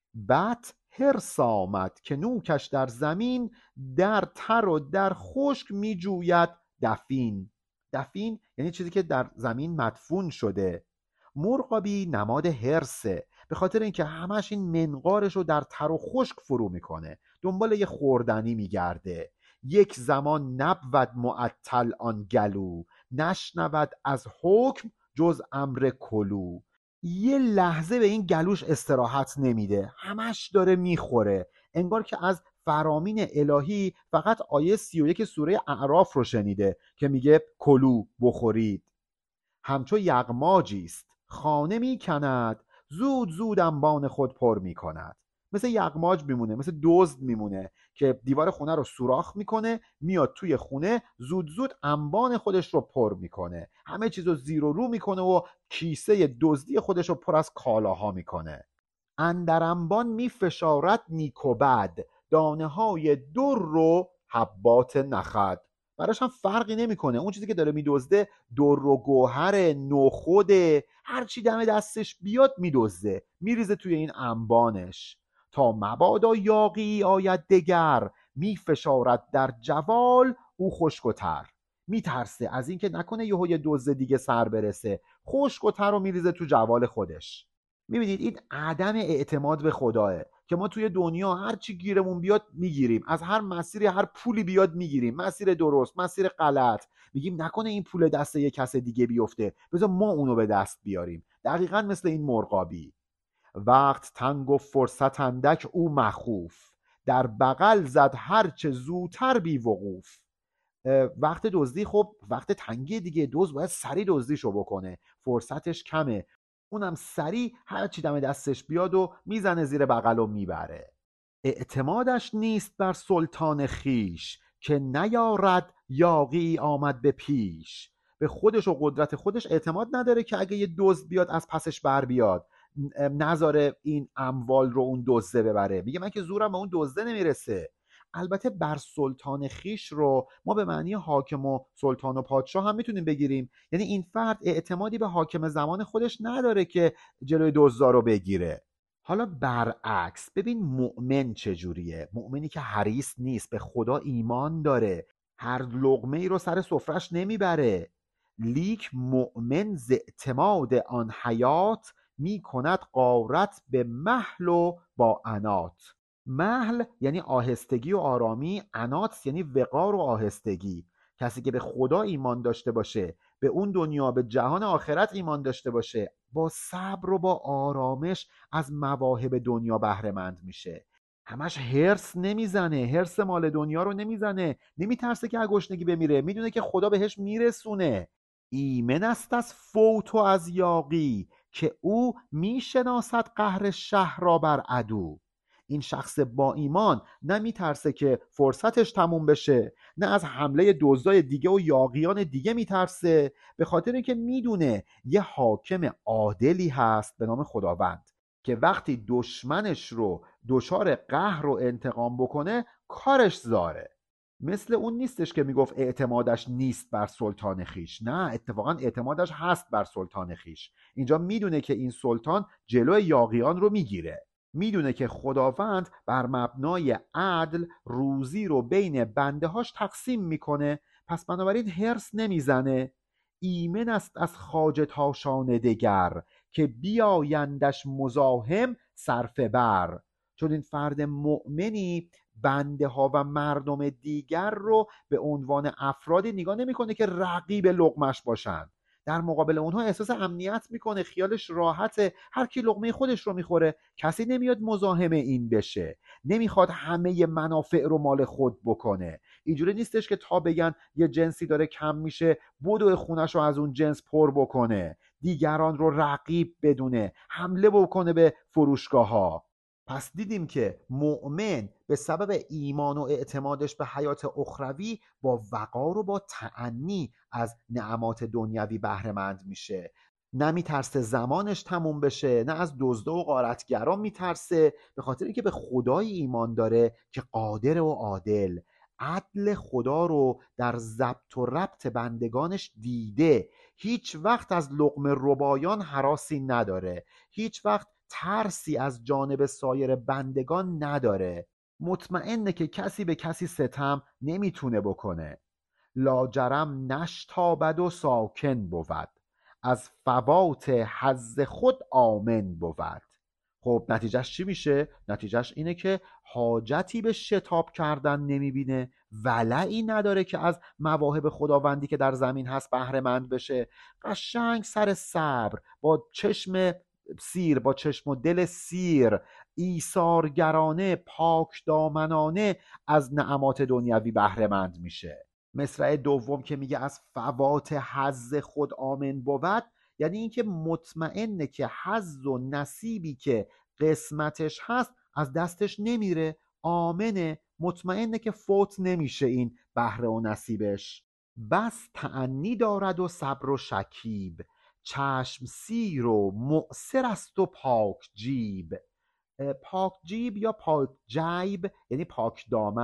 [SPEAKER 1] بط حرص آمد که نوکش در زمین، در تر و در خشک می جوید دفین. دفین یعنی چیزی که در زمین مدفون شده. مرغابی نماد حرصه، به خاطر اینکه همش این منقارش رو در تر و خشک فرو میکنه، دنبال یه خوردنی میگرده. یک زمان نبود معطل آن گلو، نشنود از حکم جز امر کلو. یه لحظه به این گلوش استراحت نمیده، همش داره میخوره، انگار که از فرامین الهی فقط آیه 31 سوره اعراف رو شنیده که میگه کلو، بخورید. همچو یغماجی است خانه میکند، زود زود انبان خود پر میکند. مثل یغماج میمونه، مثل دزد میمونه که دیوار خونه رو سوراخ میکنه، میاد توی خونه زود زود انبان خودش رو پر میکنه، همه چیز رو زیر و رو میکنه و کیسه دزدی خودش رو پر از کالاها میکنه. اندر انبان میفشارد نیک و بد، دانه های در رو حبات نخد. براش هم فرقی نمیکنه. اون چیزی که داره میدزده در و گوهر، نخود، هر چی دم دستش بیاد میدزده، میریزه توی این انبانش. تا مبادا یاغی آید دگر، میفشارد در جوال او خشک و تر. میترسه از اینکه نکنه یهو یه دزد دیگه سر برسه، خشک و تر رو میریزه تو جوال خودش. میبینید این عدم اعتماد به خداه که ما توی دنیا هر چی گیرمون بیاد میگیریم، از هر مسیری هر پولی بیاد میگیریم، مسیر درست، مسیر غلط، میگیم نکنه این پول دست یه کس دیگه بیفته، بذار ما اونو به دست بیاریم. دقیقاً مثل این مرغابی. وقت تنگ و فرصت اندک او مخوف، در بغل زد هرچه زودتر بی وقوف. وقت دزدی، خب وقت تنگی دیگه، دزد باید سریع دزدیشو بکنه، فرصتش کمه، اونم سریع هر چی دم دستش بیاد و میزنه زیر بغل و میبره. اعتمادش نیست بر سلطان خیش، که نیارد یاغی آمد به پیش. به خودش و قدرت خودش اعتماد نداره که اگه یه دزد بیاد از پسش بر بیاد، نذاره این اموال رو اون دزده ببره. میگه من که زورم به اون دزده نمیرسه. البته بر سلطان خیش رو ما به معنی حاکم و سلطان و پادشاه هم میتونیم بگیریم، یعنی این فرد اعتمادی به حاکم زمان خودش نداره که جلوی دزدا رو بگیره. حالا برعکس ببین مؤمن چجوریه. مؤمنی که حریص نیست، به خدا ایمان داره، هر لقمه ای رو سر سفرش نمیبره. لیک مؤمن ز اعتماد آن حیات، می کند غارت به مهل و با عنات. مهل یعنی آهستگی و آرامی، عنات یعنی وقار و آهستگی. کسی که به خدا ایمان داشته باشه، به اون دنیا، به جهان آخرت ایمان داشته باشه، با صبر و با آرامش از مواهب دنیا بهره مند میشه. همش هرس نمیزنه، هرس مال دنیا رو نمیزنه، نمیترسه که از گشنگی بمیره، میدونه که خدا بهش میرسونه. ایمن است از فوت و از یاغی، که او میشناسد قهر شهر را بر عدو. این شخص با ایمان نمیترسه که فرصتش تموم بشه، نه از حمله دزدای دیگه و یاغیان دیگه میترسه، به خاطر اینکه میدونه یه حاکم عادلی هست به نام خداوند که وقتی دشمنش رو دچار قهر و انتقام بکنه کارش زاره. مثل اون نیستش که میگفت اعتمادش نیست بر سلطان خیش، نه اتفاقا اعتمادش هست بر سلطان خیش. اینجا میدونه که این سلطان جلوی یاغیان رو میگیره، میدونه که خداوند بر مبنای عدل روزی رو بین بنده هاش تقسیم میکنه، پس بنابراین هرس نمیزنه. ایمن است از خواجه تاشان دگر، که بیایندش مزاحم صرفه بر. چون این فرد مؤمنی بنده ها و مردم دیگر رو به عنوان افرادی نگاه نمیکنه که رقیب لقمش باشن، در مقابل اونها احساس امنیت میکنه، خیالش راحته، هر کی لقمه خودش رو میخوره، کسی نمیاد مزاحم این بشه، نمیخواد همه منافع رو مال خود بکنه. اینجوری نیستش که تا بگن یه جنسی داره کم میشه بدو خونش رو از اون جنس پر بکنه، دیگران رو رقیب بدونه، حمله بکنه به فروشگاه ها. پس دیدیم که مؤمن به سبب ایمان و اعتمادش به حیات اخروی با وقار و با تأنی از نعمات دنیوی بهره مند میشه. نمیترسه زمانش تموم بشه، نه از دزدا و غارتگران میترسه، به خاطر اینکه به خدای ایمان داره که قادر و عادل. عدل خدا رو در ضبط و ربط بندگانش دیده، هیچ وقت از لقمه ربایان هراسی نداره، هیچ وقت ترسی از جانب سایر بندگان نداره، مطمئنه که کسی به کسی ستم نمیتونه بکنه. لاجرم نشتابد و ساکن بود، از فوات حظ خود آمن بود. خب نتیجهش چی میشه؟ نتیجهش اینه که حاجتی به شتاب کردن نمیبینه، ولعی نداره که از مواهب خداوندی که در زمین هست بهره مند بشه. قشنگ سر صبر، با چشم سیر، با چشم و دل سیر، ایثارگرانه، پاک دامنانه از نعمات دنیوی بهره مند میشه. مصرع دوم که میگه از فوات حظ خود آمن بود، یعنی اینکه مطمئنه که حظ و نصیبی که قسمتش هست از دستش نمیره، آمنه، مطمئنه که فوت نمیشه این بهره و نصیبش. بس تأنی دارد و صبر و شکیب، چشم سیر و مؤثر است و پاک جیب. پاک جیب یا پاک جیب یعنی پاک دامن،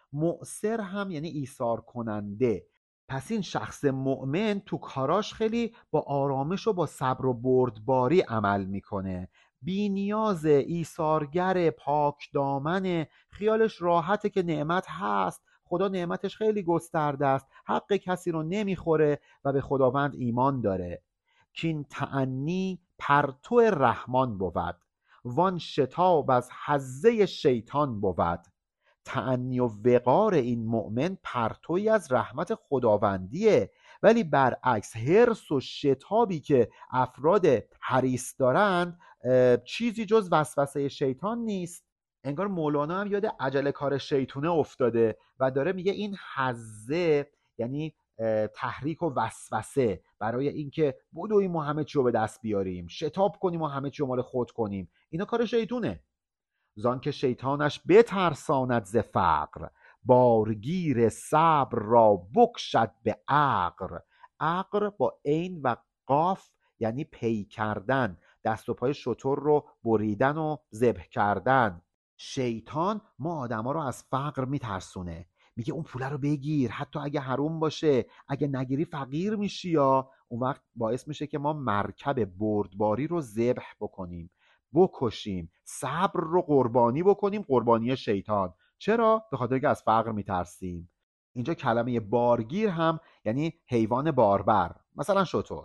[SPEAKER 1] مؤثر هم یعنی ایثار کننده. پس این شخص مؤمن تو کاراش خیلی با آرامش و با صبر و بردباری عمل میکنه، بی نیاز، ایثارگر، پاک دامن، خیالش راحته که نعمت هست، خدا نعمتش خیلی گسترده است، حق کسی رو نمیخوره و به خداوند ایمان داره. کین تعنی پرتو رحمان بود، وان شتاب از حظه شیطان بود. تعنی و وقار این مؤمن پرتوی از رحمت خداوندیه، ولی برعکس حرص و شتابی که افراد حریص دارند چیزی جز وسوسه شیطان نیست. انگار مولانا هم یاد عجله کار شیطونه افتاده و داره میگه این حظه یعنی تحریک و وسوسه برای اینکه بدویم و همه چی رو به دست بیاریم، شتاب کنیم و همه چی رو مال خود کنیم، اینا کار شیطونه. زان که شیطانش بترساند ز فقر، بارگیر صبر را بکشد به عقر. عقر با عین و قاف یعنی پی کردن، دست و پای شتر رو بریدن و ذبح کردن. شیطان ما آدما رو از فقر میترسونه، میگه اون پوله رو بگیر، حتی اگه حروم باشه، اگه نگیری فقیر میشی، یا اون وقت باعث میشه که ما مرکب بردباری رو ذبح بکنیم، بکشیم، صبر رو قربانی بکنیم، قربانی شیطان. چرا؟ به خاطر که از فقر میترسیم. اینجا کلمه بارگیر هم یعنی حیوان باربر، مثلا شتر.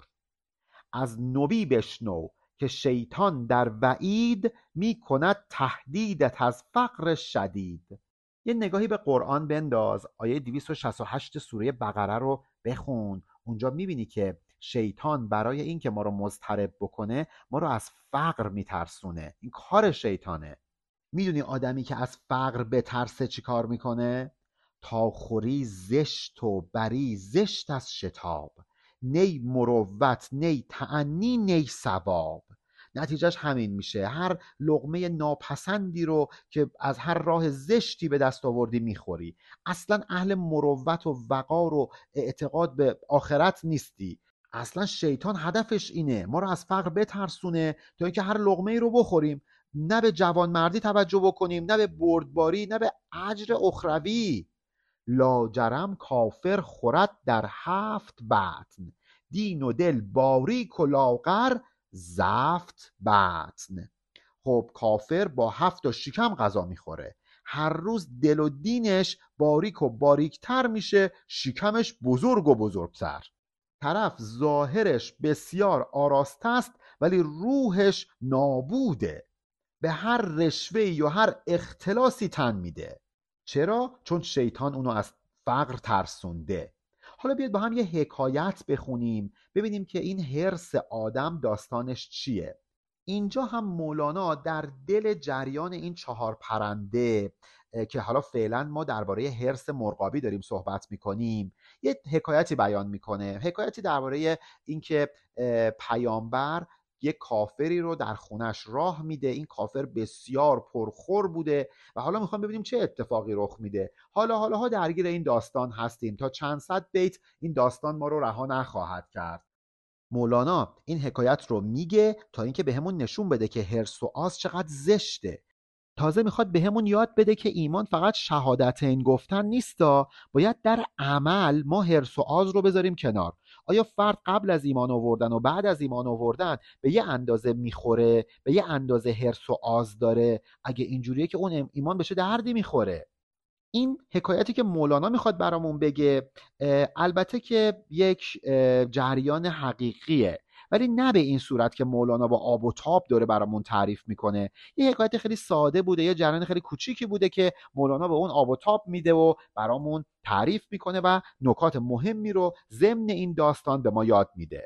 [SPEAKER 1] از نبی بشنو که شیطان در وعید می کند تهدیدت از فقر شدید. یه نگاهی به قرآن بنداز، آیه 268 سوره بقره رو بخون. اونجا میبینی که شیطان برای این که ما رو مضطرب بکنه، ما رو از فقر میترسونه. این کار شیطانه. میدونی آدمی که از فقر بترسه چی کار میکنه؟ تا خوری زشت و بری زشت از شتاب، نی مروت نی تعنی نی ثواب. نتیجهش همین میشه، هر لقمه ناپسندی رو که از هر راه زشتی به دست آوردی میخوری. اصلا اهل مروت و وقار و اعتقاد به آخرت نیستی. اصلا شیطان هدفش اینه ما رو از فقر بترسونه تا اینکه هر لقمه ای رو بخوریم، نه به جوانمردی توجه بکنیم، نه به بردباری، نه به اجر اخروی. لاجرم کافر خورد در 7 بطن، دین و دل باریک و لاغر زفت بطن. خب کافر با 7 شکم غذا میخوره، هر روز دل و دینش باریک و باریکتر میشه، شکمش بزرگ و بزرگتر. طرف ظاهرش بسیار آراسته است ولی روحش نابوده، به هر رشوه‌ای و هر اختلاسی تن میده. چرا؟ چون شیطان اونو از فقر ترسونده. حالا بیاید با هم یه حکایت بخونیم ببینیم که این حرص آدم داستانش چیه. اینجا هم مولانا در دل جریان این 4 پرنده که حالا فعلا ما درباره حرص مرغابی داریم صحبت میکنیم، یه حکایتی بیان میکنه. حکایتی درباره اینکه پیامبر یک کافری رو در خونش راه میده، این کافر بسیار پرخور بوده و حالا میخوام ببینیم چه اتفاقی رخ میده. حالا درگیر این داستان هستیم، تا چند صد بیت این داستان ما رو رها نخواهد کرد. مولانا این حکایت رو میگه تا اینکه بهمون نشون بده که حرص و آز چقدر زشته. تازه میخواد بهمون یاد بده که ایمان فقط شهادتین گفتن نیستا، باید در عمل ما حرص و آز رو بذاریم کنار. آیا فرد قبل از ایمان آوردن و بعد از ایمان آوردن به یه اندازه میخوره، به یه اندازه حرص و آز داره؟ اگه اینجوریه که اون ایمان بشه دردی میخوره. این حکایتی که مولانا میخواد برامون بگه البته که یک جریان حقیقیه، ولی نه به این صورت که مولانا با آب و تاب داره برامون تعریف میکنه. یه حکایت خیلی ساده بوده، یه جریان خیلی کوچیکی بوده که مولانا به اون آب و تاب میده و برامون تعریف میکنه و نکات مهمی رو ضمن این داستان به ما یاد میده.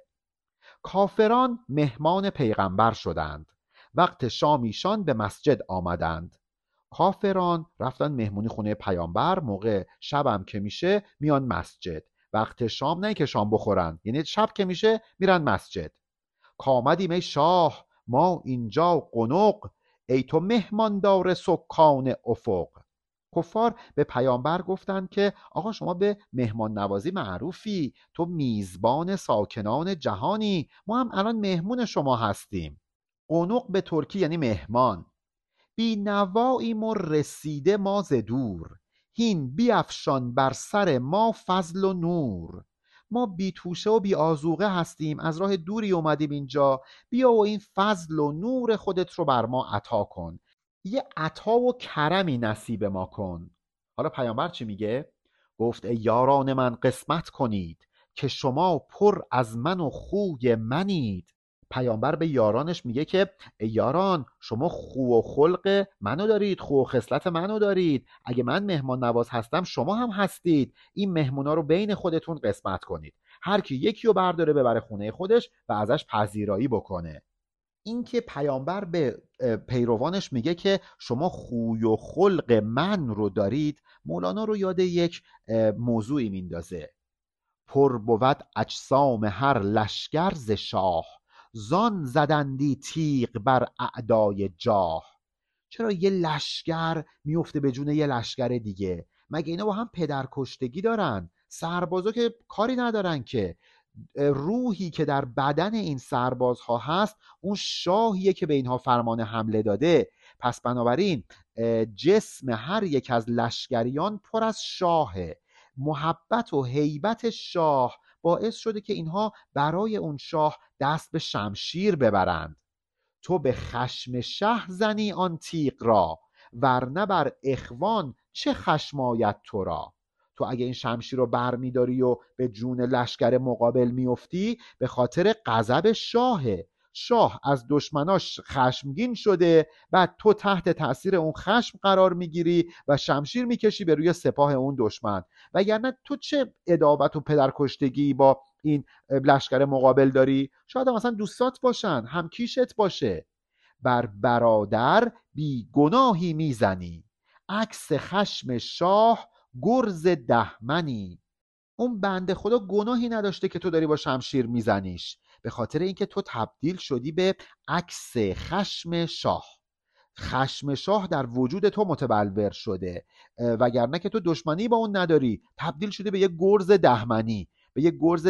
[SPEAKER 1] کافران مهمان پیغمبر شدند، وقت شام ایشان به مسجد آمدند. کافران رفتن مهمونی خونه پیامبر، موقع شبم که میشه میان مسجد. وقت شام نه که شام بخورن، یعنی شب که میشه میرن مسجد. کامدیم ای شاه ما اینجا قنق، ای تو مهماندار سکان افق. کفار به پیامبر گفتند که آقا شما به مهمان نوازی معروفی، تو میزبان ساکنان جهانی، ما هم الان مهمون شما هستیم. قنق به ترکی یعنی مهمان. بی نواییم و رسیده ما ز دور، هین بیفشان بر سر ما فضل و نور. ما بی توشه و بی آذوقه هستیم، از راه دوری اومدیم اینجا، بیا و این فضل و نور خودت رو بر ما عطا کن، یه عطا و کرمی نصیب ما کن. حالا پیامبر چی میگه؟ گفت ای یاران من قسمت کنید، که شما پر از من و خوی منید. پیامبر به یارانش میگه که ای یاران، شما خو و خلق منو دارید، خو و خصلت منو دارید، اگه من مهمان نواز هستم شما هم هستید، این مهمونا رو بین خودتون قسمت کنید، هر کی یکی رو برداره ببره خونه خودش و ازش پذیرایی بکنه. این که پیامبر به پیروانش میگه که شما خوی و خلق من رو دارید، مولانا رو یاد یک موضوعی میندازه. پر بود اجسام هر لشکر ز شاه، زان زدندی تیغ بر اعدای جاه. چرا یه لشکر میفته به جون یه لشکر دیگه؟ مگه اینا با هم پدرکشتگی دارن؟ سربازا که کاری ندارن که. روحی که در بدن این سربازها هست اون شاهیه که به اینها فرمان حمله داده. پس بنابراین جسم هر یک از لشکریان پر از شاهه. محبت و هیبت شاه باعث شده که اینها برای اون شاه دست به شمشیر ببرند. تو به خشم شه زنی آن تیغ را، ورنه بر اخوان چه خشم آید تو را. تو اگه این شمشیر رو بر میداری و به جون لشکر مقابل میفتی، به خاطر غضب شاهه. شاه از دشمناش خشمگین شده، بعد تو تحت تأثیر اون خشم قرار میگیری و شمشیر میکشی به روی سپاه اون دشمن. وگرنه تو چه عداوت و پدرکشتگی با این لشکر مقابل داری؟ شاید هم مثلا دوستات باشن، همکیشت باشه. بر برادر بی گناهی میزنی، عکس خشم شاه گرز دهمنی. اون بنده خدا گناهی نداشته که تو داری با شمشیر میزنیش، به خاطر اینکه تو تبدیل شدی به عکس خشم شاه. خشم شاه در وجود تو متبلور شده، وگرنه که تو دشمنی با اون نداری، تبدیل شده به یه گرز دهمنی، به یه گرز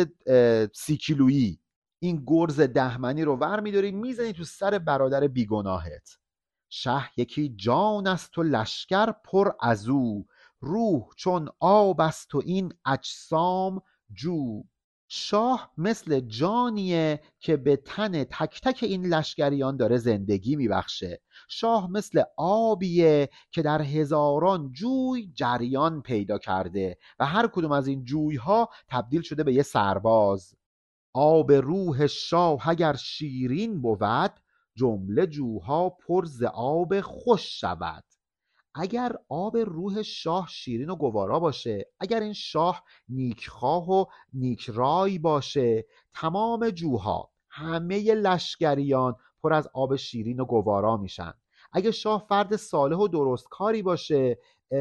[SPEAKER 1] 30 کیلویی. این گرز دهمنی رو ور میداری میزنی تو سر برادر بیگناهت. شه یکی جان است و لشکر پر ازو، روح چون آب است و این اجسام جو. شاه مثل جانیه که به تن تک تک این لشکریان داره زندگی میبخشه. شاه مثل آبیه که در هزاران جوی جریان پیدا کرده و هر کدوم از این جویها تبدیل شده به یه سرباز. آب روح شاه اگر شیرین بود، جمله جوها پر ز آب خوش شود. اگر آب روح شاه شیرین و گوارا باشه، اگر این شاه نیکخواه و نیکرای باشه، تمام جوها، همه لشکریان پر از آب شیرین و گوارا میشن. اگه شاه فرد صالح و درستکاری باشه،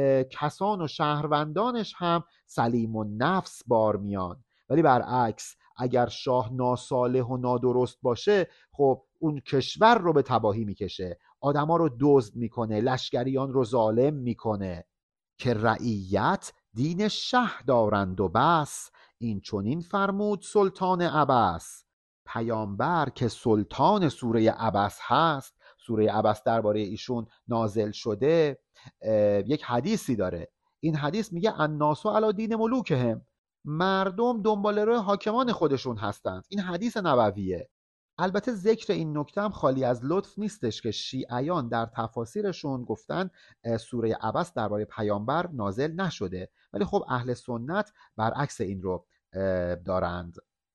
[SPEAKER 1] کسان و شهروندانش هم سلیم و نفس بار میان. ولی برعکس، اگر شاه ناصالح و نادرست باشه، خب اون کشور رو به تباهی میکشه، آدما رو دزد میکنه، لشکریان رو ظالم میکنه. که رعیت دین شه دارند و بس، این چنین فرمود سلطان عبس. پیامبر که سلطان سوره عبس هست، سوره عبس درباره ایشون نازل شده، یک حدیثی داره. این حدیث میگه الناس علی دین ملوکهم، مردم دنبال راه حاکمان خودشون هستند. این حدیث نبویه. البته ذکر این نکته هم خالی از لطف نیستش که شیعیان در تفاسیرشون گفتن سوره عبس درباره پیامبر نازل نشده، ولی خب اهل سنت برعکس این رو دارند.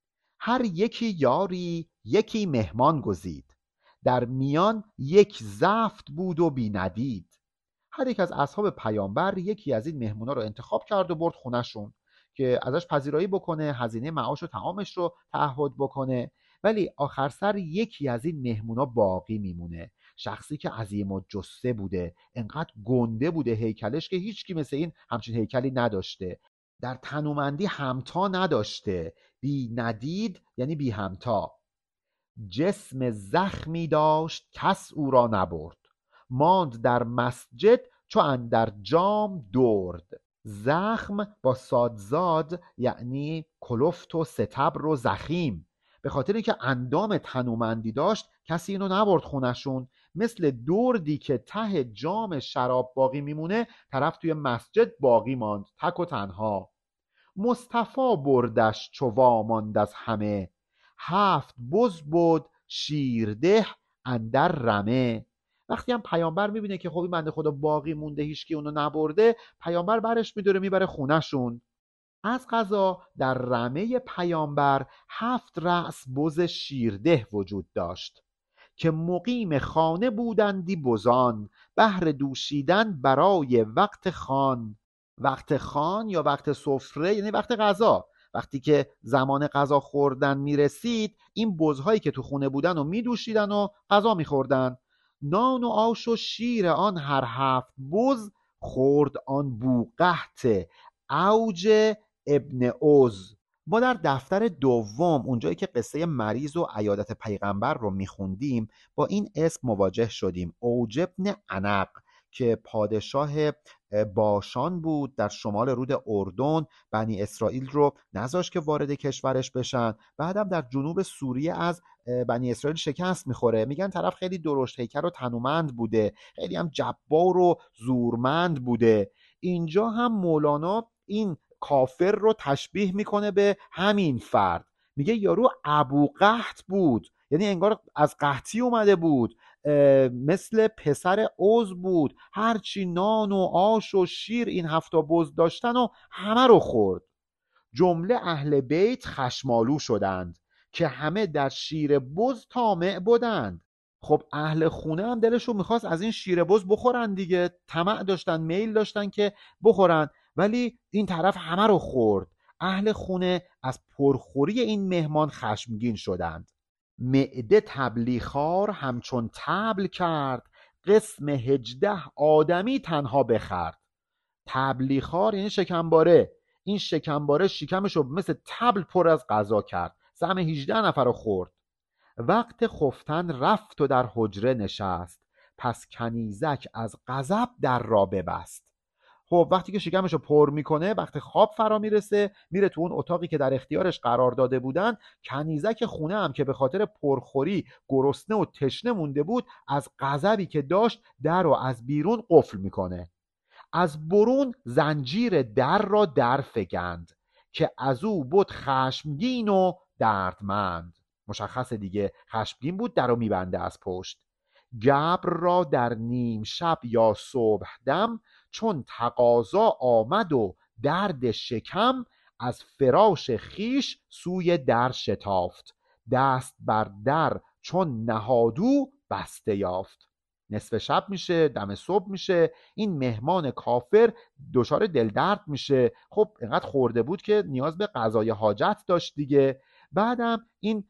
[SPEAKER 1] هر یکی یاری یکی مهمان گزید، در میان یک زفت بود و بی ندید. هر یک از اصحاب پیامبر یکی از این مهمونا رو انتخاب کرد و برد خونهشون که ازش پذیرایی بکنه، هزینه معاش و طعامش رو تعهد بکنه. ولی آخر سر یکی از این مهمونا باقی میمونه، شخصی که عظیم و جثه بوده، انقدر گنده بوده هیکلش که هیچکی مثل این همچین هیکلی نداشته، در تنومندی همتا نداشته، بی ندید یعنی بی همتا. جسم زخمی داشت کس او را نبرد، ماند در مسجد چو اندر جام درد. زخم با سادزاد یعنی کلفت و ستبر و زخیم، به خاطر اینکه اندام تنومندی داشت کسی اینو نبرد خونشون. مثل دردی که ته جام شراب باقی میمونه، طرف توی مسجد باقی ماند تک و تنها. مصطفی بردش چو واماند از همه، 7 بز بود شیرده اندر رمه. وقتی هم پیامبر میبینه که خب این بنده خدا باقی مونده، هیچکی اونو نبرده، پیامبر برش میداره میبره خونهشون. از قضا در رمه پیامبر 7 رأس بز شیرده وجود داشت که مقیم خانه بودندی بزان، بهر دوشیدن برای وقت خوان. وقت خوان یا وقت سفره یعنی وقت غذا. وقتی که زمان غذا خوردن میرسید، این بزهایی که تو خونه بودن و میدوشیدن و غذا میخوردن. نان و آش و شیر آن هر 7 بز، خورد آن بوقحت اوج ابن عز. ما در دفتر دوم اونجایی که قصه مریض و عیادت پیغمبر رو میخوندیم، با این اسم مواجه شدیم، اوج ابن عنق، که پادشاه باشان بود در شمال رود اردن. بنی اسرائیل رو نذاشت که وارد کشورش بشن. بعدم در جنوب سوریه از بنی اسرائیل شکست میخوره. میگن طرف خیلی درشت هیکل و تنومند بوده، خیلی هم جبار و زورمند بوده. اینجا هم مولانا این کافر رو تشبیه میکنه به همین فرد. میگه یارو ابو قحط بود، یعنی انگار از قحطی اومده بود، مثل پسر عز بود، هرچی نان و آش و شیر این 7 بز داشتن و همه رو خورد. جمله اهل بیت خشمالو شدند، که همه در شیر بز طامع بودند. خب اهل خونه هم دلشون میخواست از این شیر بز بخورن دیگه، طمع داشتن، میل داشتن که بخورن، ولی این طرف همه رو خورد. اهل خونه از پرخوری این مهمان خشمگین شدند. معده تبلیخوار همچون تبل کرد، قسم 18 آدمی تنها بخورد. تبلیخوار یعنی شکمباره. این شکمباره شکمش رو مثل تبل پر از غذا کرد، سهم 18 نفر رو خورد. وقت خفتن رفت و در حجره نشست، پس کنیزک از غضب در را ببست. خب وقتی که شکمش رو پر میکنه، وقت خواب فرا میرسه، میره تو اون اتاقی که در اختیارش قرار داده بودن. کنیزک خونه هم که به خاطر پرخوری گرسنه و تشنه مونده بود، از غضبی که داشت در رو از بیرون قفل میکنه. از برون زنجیر در را در فگند، که از او بود خشمگین و دردمند. مشخصه دیگه، خشمگین بود، در رو میبنده از پشت. گبر را در نیم شب یا صبح دم، چون تقاضا آمد و درد شکم، از فراش خیش سوی در شتافت، دست بر در چون نهادو بسته یافت. نصف شب میشه، دم صبح میشه، این مهمان کافر دچار دلدرد میشه. خب اینقدر خورده بود که نیاز به قضای حاجت داشت دیگه. بعدم این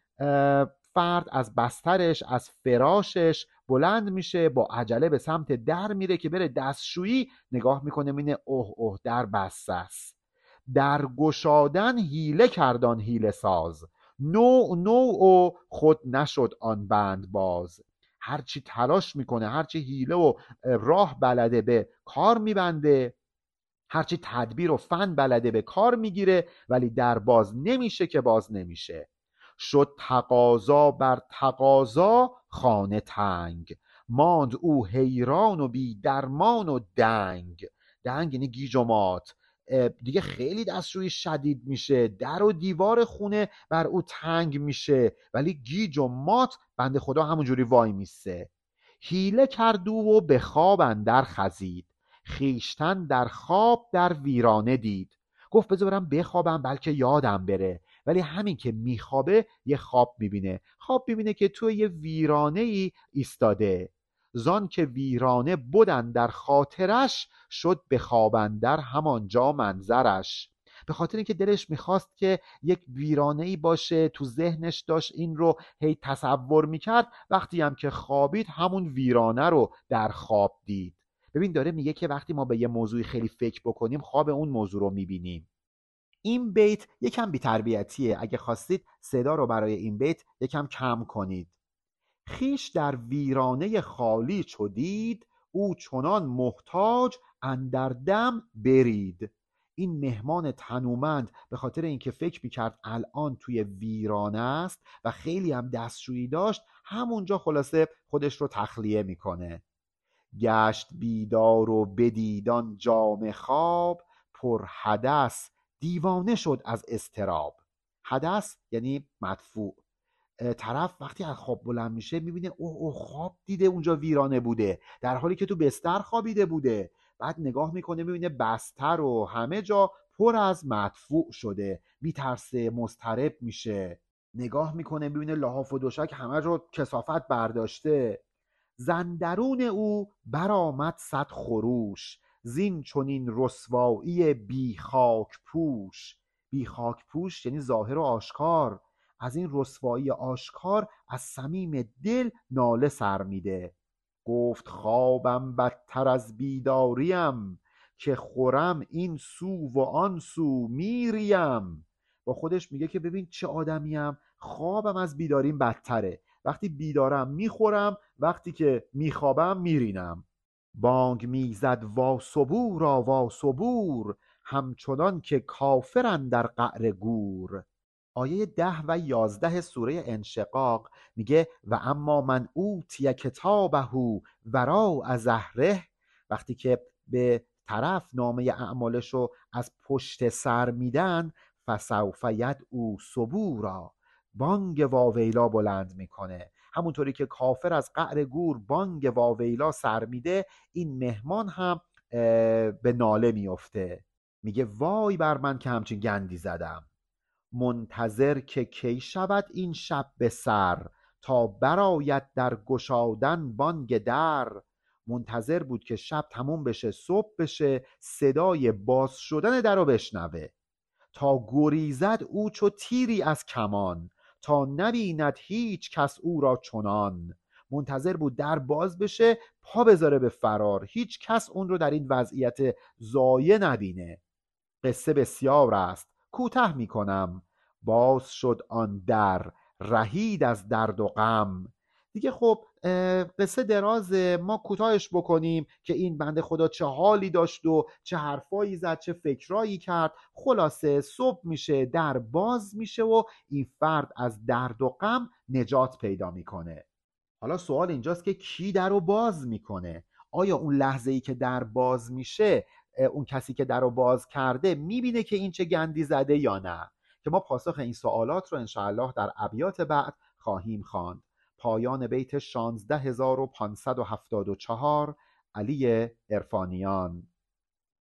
[SPEAKER 1] فرد از بسترش، از فراشش بلند میشه، با عجله به سمت در میره که بره دستشویی. نگاه میکنه مینه اوه اوه در بسته است. در گشادن حیله کردان حیله ساز، نوع نوع و خود نشد آن بند باز. هرچی تلاش میکنه، هرچی حیله و راه بلده به کار میبنده، هرچی تدبیر و فن بلده به کار میگیره، ولی در باز نمیشه که باز نمیشه. شد تقاضا بر تقاضا خانه تنگ، ماند او حیران و بی درمان و دنگ. دنگ یعنی گیج و مات. دیگه خیلی دستشویی شدید میشه، در و دیوار خونه بر او تنگ میشه، ولی گیج و مات بنده خدا همونجوری وای میسته. حیله کرد و به خواب اندر خزید، خیشتن در خواب در ویرانه دید. گفت بذار برم بخوابم بلکه یادم بره. ولی همین که میخوابه یه خواب میبینه. خواب میبینه که توی یه ویرانه ای ایستاده. زان که ویرانه بودن در خاطرش، شد به خواب اندر همانجا منظرش. به خاطر اینکه دلش میخواست که یک ویرانه ای باشه، تو ذهنش داشت این رو هی تصور میکرد. وقتی هم که خوابید، همون ویرانه رو در خواب دید. ببین داره میگه که وقتی ما به یه موضوعی خیلی فکر بکنیم، خواب اون موضوع رو میبینیم. این بیت یکم بی‌تربیتیه، اگه خواستید صدا رو برای این بیت یکم کم کنید. خیش در ویرانه خالی چو دید، او چنان محتاج اندر دم برید. این مهمان تنومند به خاطر اینکه فکر میکرد الان توی ویرانه است و خیلی هم دستشویی داشت، همونجا خلاصه خودش رو تخلیه میکنه. گشت بیدار و بدیدان جام خواب، پر حدث دیوانه شد از اضطراب. حدث یعنی مدفوع. طرف وقتی از خواب بلند میشه میبینه اوه خواب دیده اونجا ویرانه بوده، در حالی که تو بستر خوابیده بوده. بعد نگاه میکنه میبینه بستر و همه جا پر از مدفوع شده، میترسه، مضطرب میشه. نگاه میکنه میبینه لحاف و دوشک همه رو کثافت برداشته. زندرون او برآمد صد خروش، زین چنین رسوایی بی خاک پوش. بی خاک پوش یعنی ظاهر و آشکار. از این رسوایی آشکار از صمیم دل ناله سر میده. گفت خوابم بدتر از بیداریم، که خورم این سو و آن سو میریم. با خودش میگه که ببین چه آدمیم، خوابم از بیداریم بدتره. وقتی بیدارم میخورم، وقتی که میخوابم میرینم. بانگ میزد وا صبورا وا صبور، همچنان که کافرن در قعر گور. آیه 10 و 11 سوره انشقاق میگه و اما من اوتی کتابه وراء ظهره. وقتی که به طرف نامه اعمالش رو از پشت سر میدن، فسوف یدعو ثبورا، بانگ واویلا بلند میکنه. همونطوری که کافر از قعر گور بانگ واویلا سر میده، این مهمان هم به ناله میفته. میگه وای بر من که همچین گندی زدم. منتظر که کی شود این شب به سر، تا برآید در گشادن بانگ در. منتظر بود که شب تموم بشه، صبح بشه، صدای باز شدن در رو بشنوه. تا گریزد او چو تیری از کمان، تا نبیند هیچ کس او را چنان. منتظر بود در باز بشه، پا بذاره به فرار، هیچ کس اون رو در این وضعیت ضایع نبینه. قصه بسیار است، کوتاه می کنم. باز شد آن در، رهید از درد و غم. دیگه خب قصه درازه، ما کوتاهش بکنیم که این بنده خدا چه حالی داشت و چه حرفایی زد، چه فکرایی کرد. خلاصه صبح میشه، در باز میشه و این فرد از درد و غم نجات پیدا میکنه. حالا سوال اینجاست که کی در رو باز میکنه؟ آیا اون لحظه ای که در باز میشه، اون کسی که در رو باز کرده میبینه که این چه گندی زده یا نه؟ که ما پاسخ این سوالات رو انشاءالله در ابیات بعد خواهیم خواند. پایان بیت 16574 علی عرفانیان.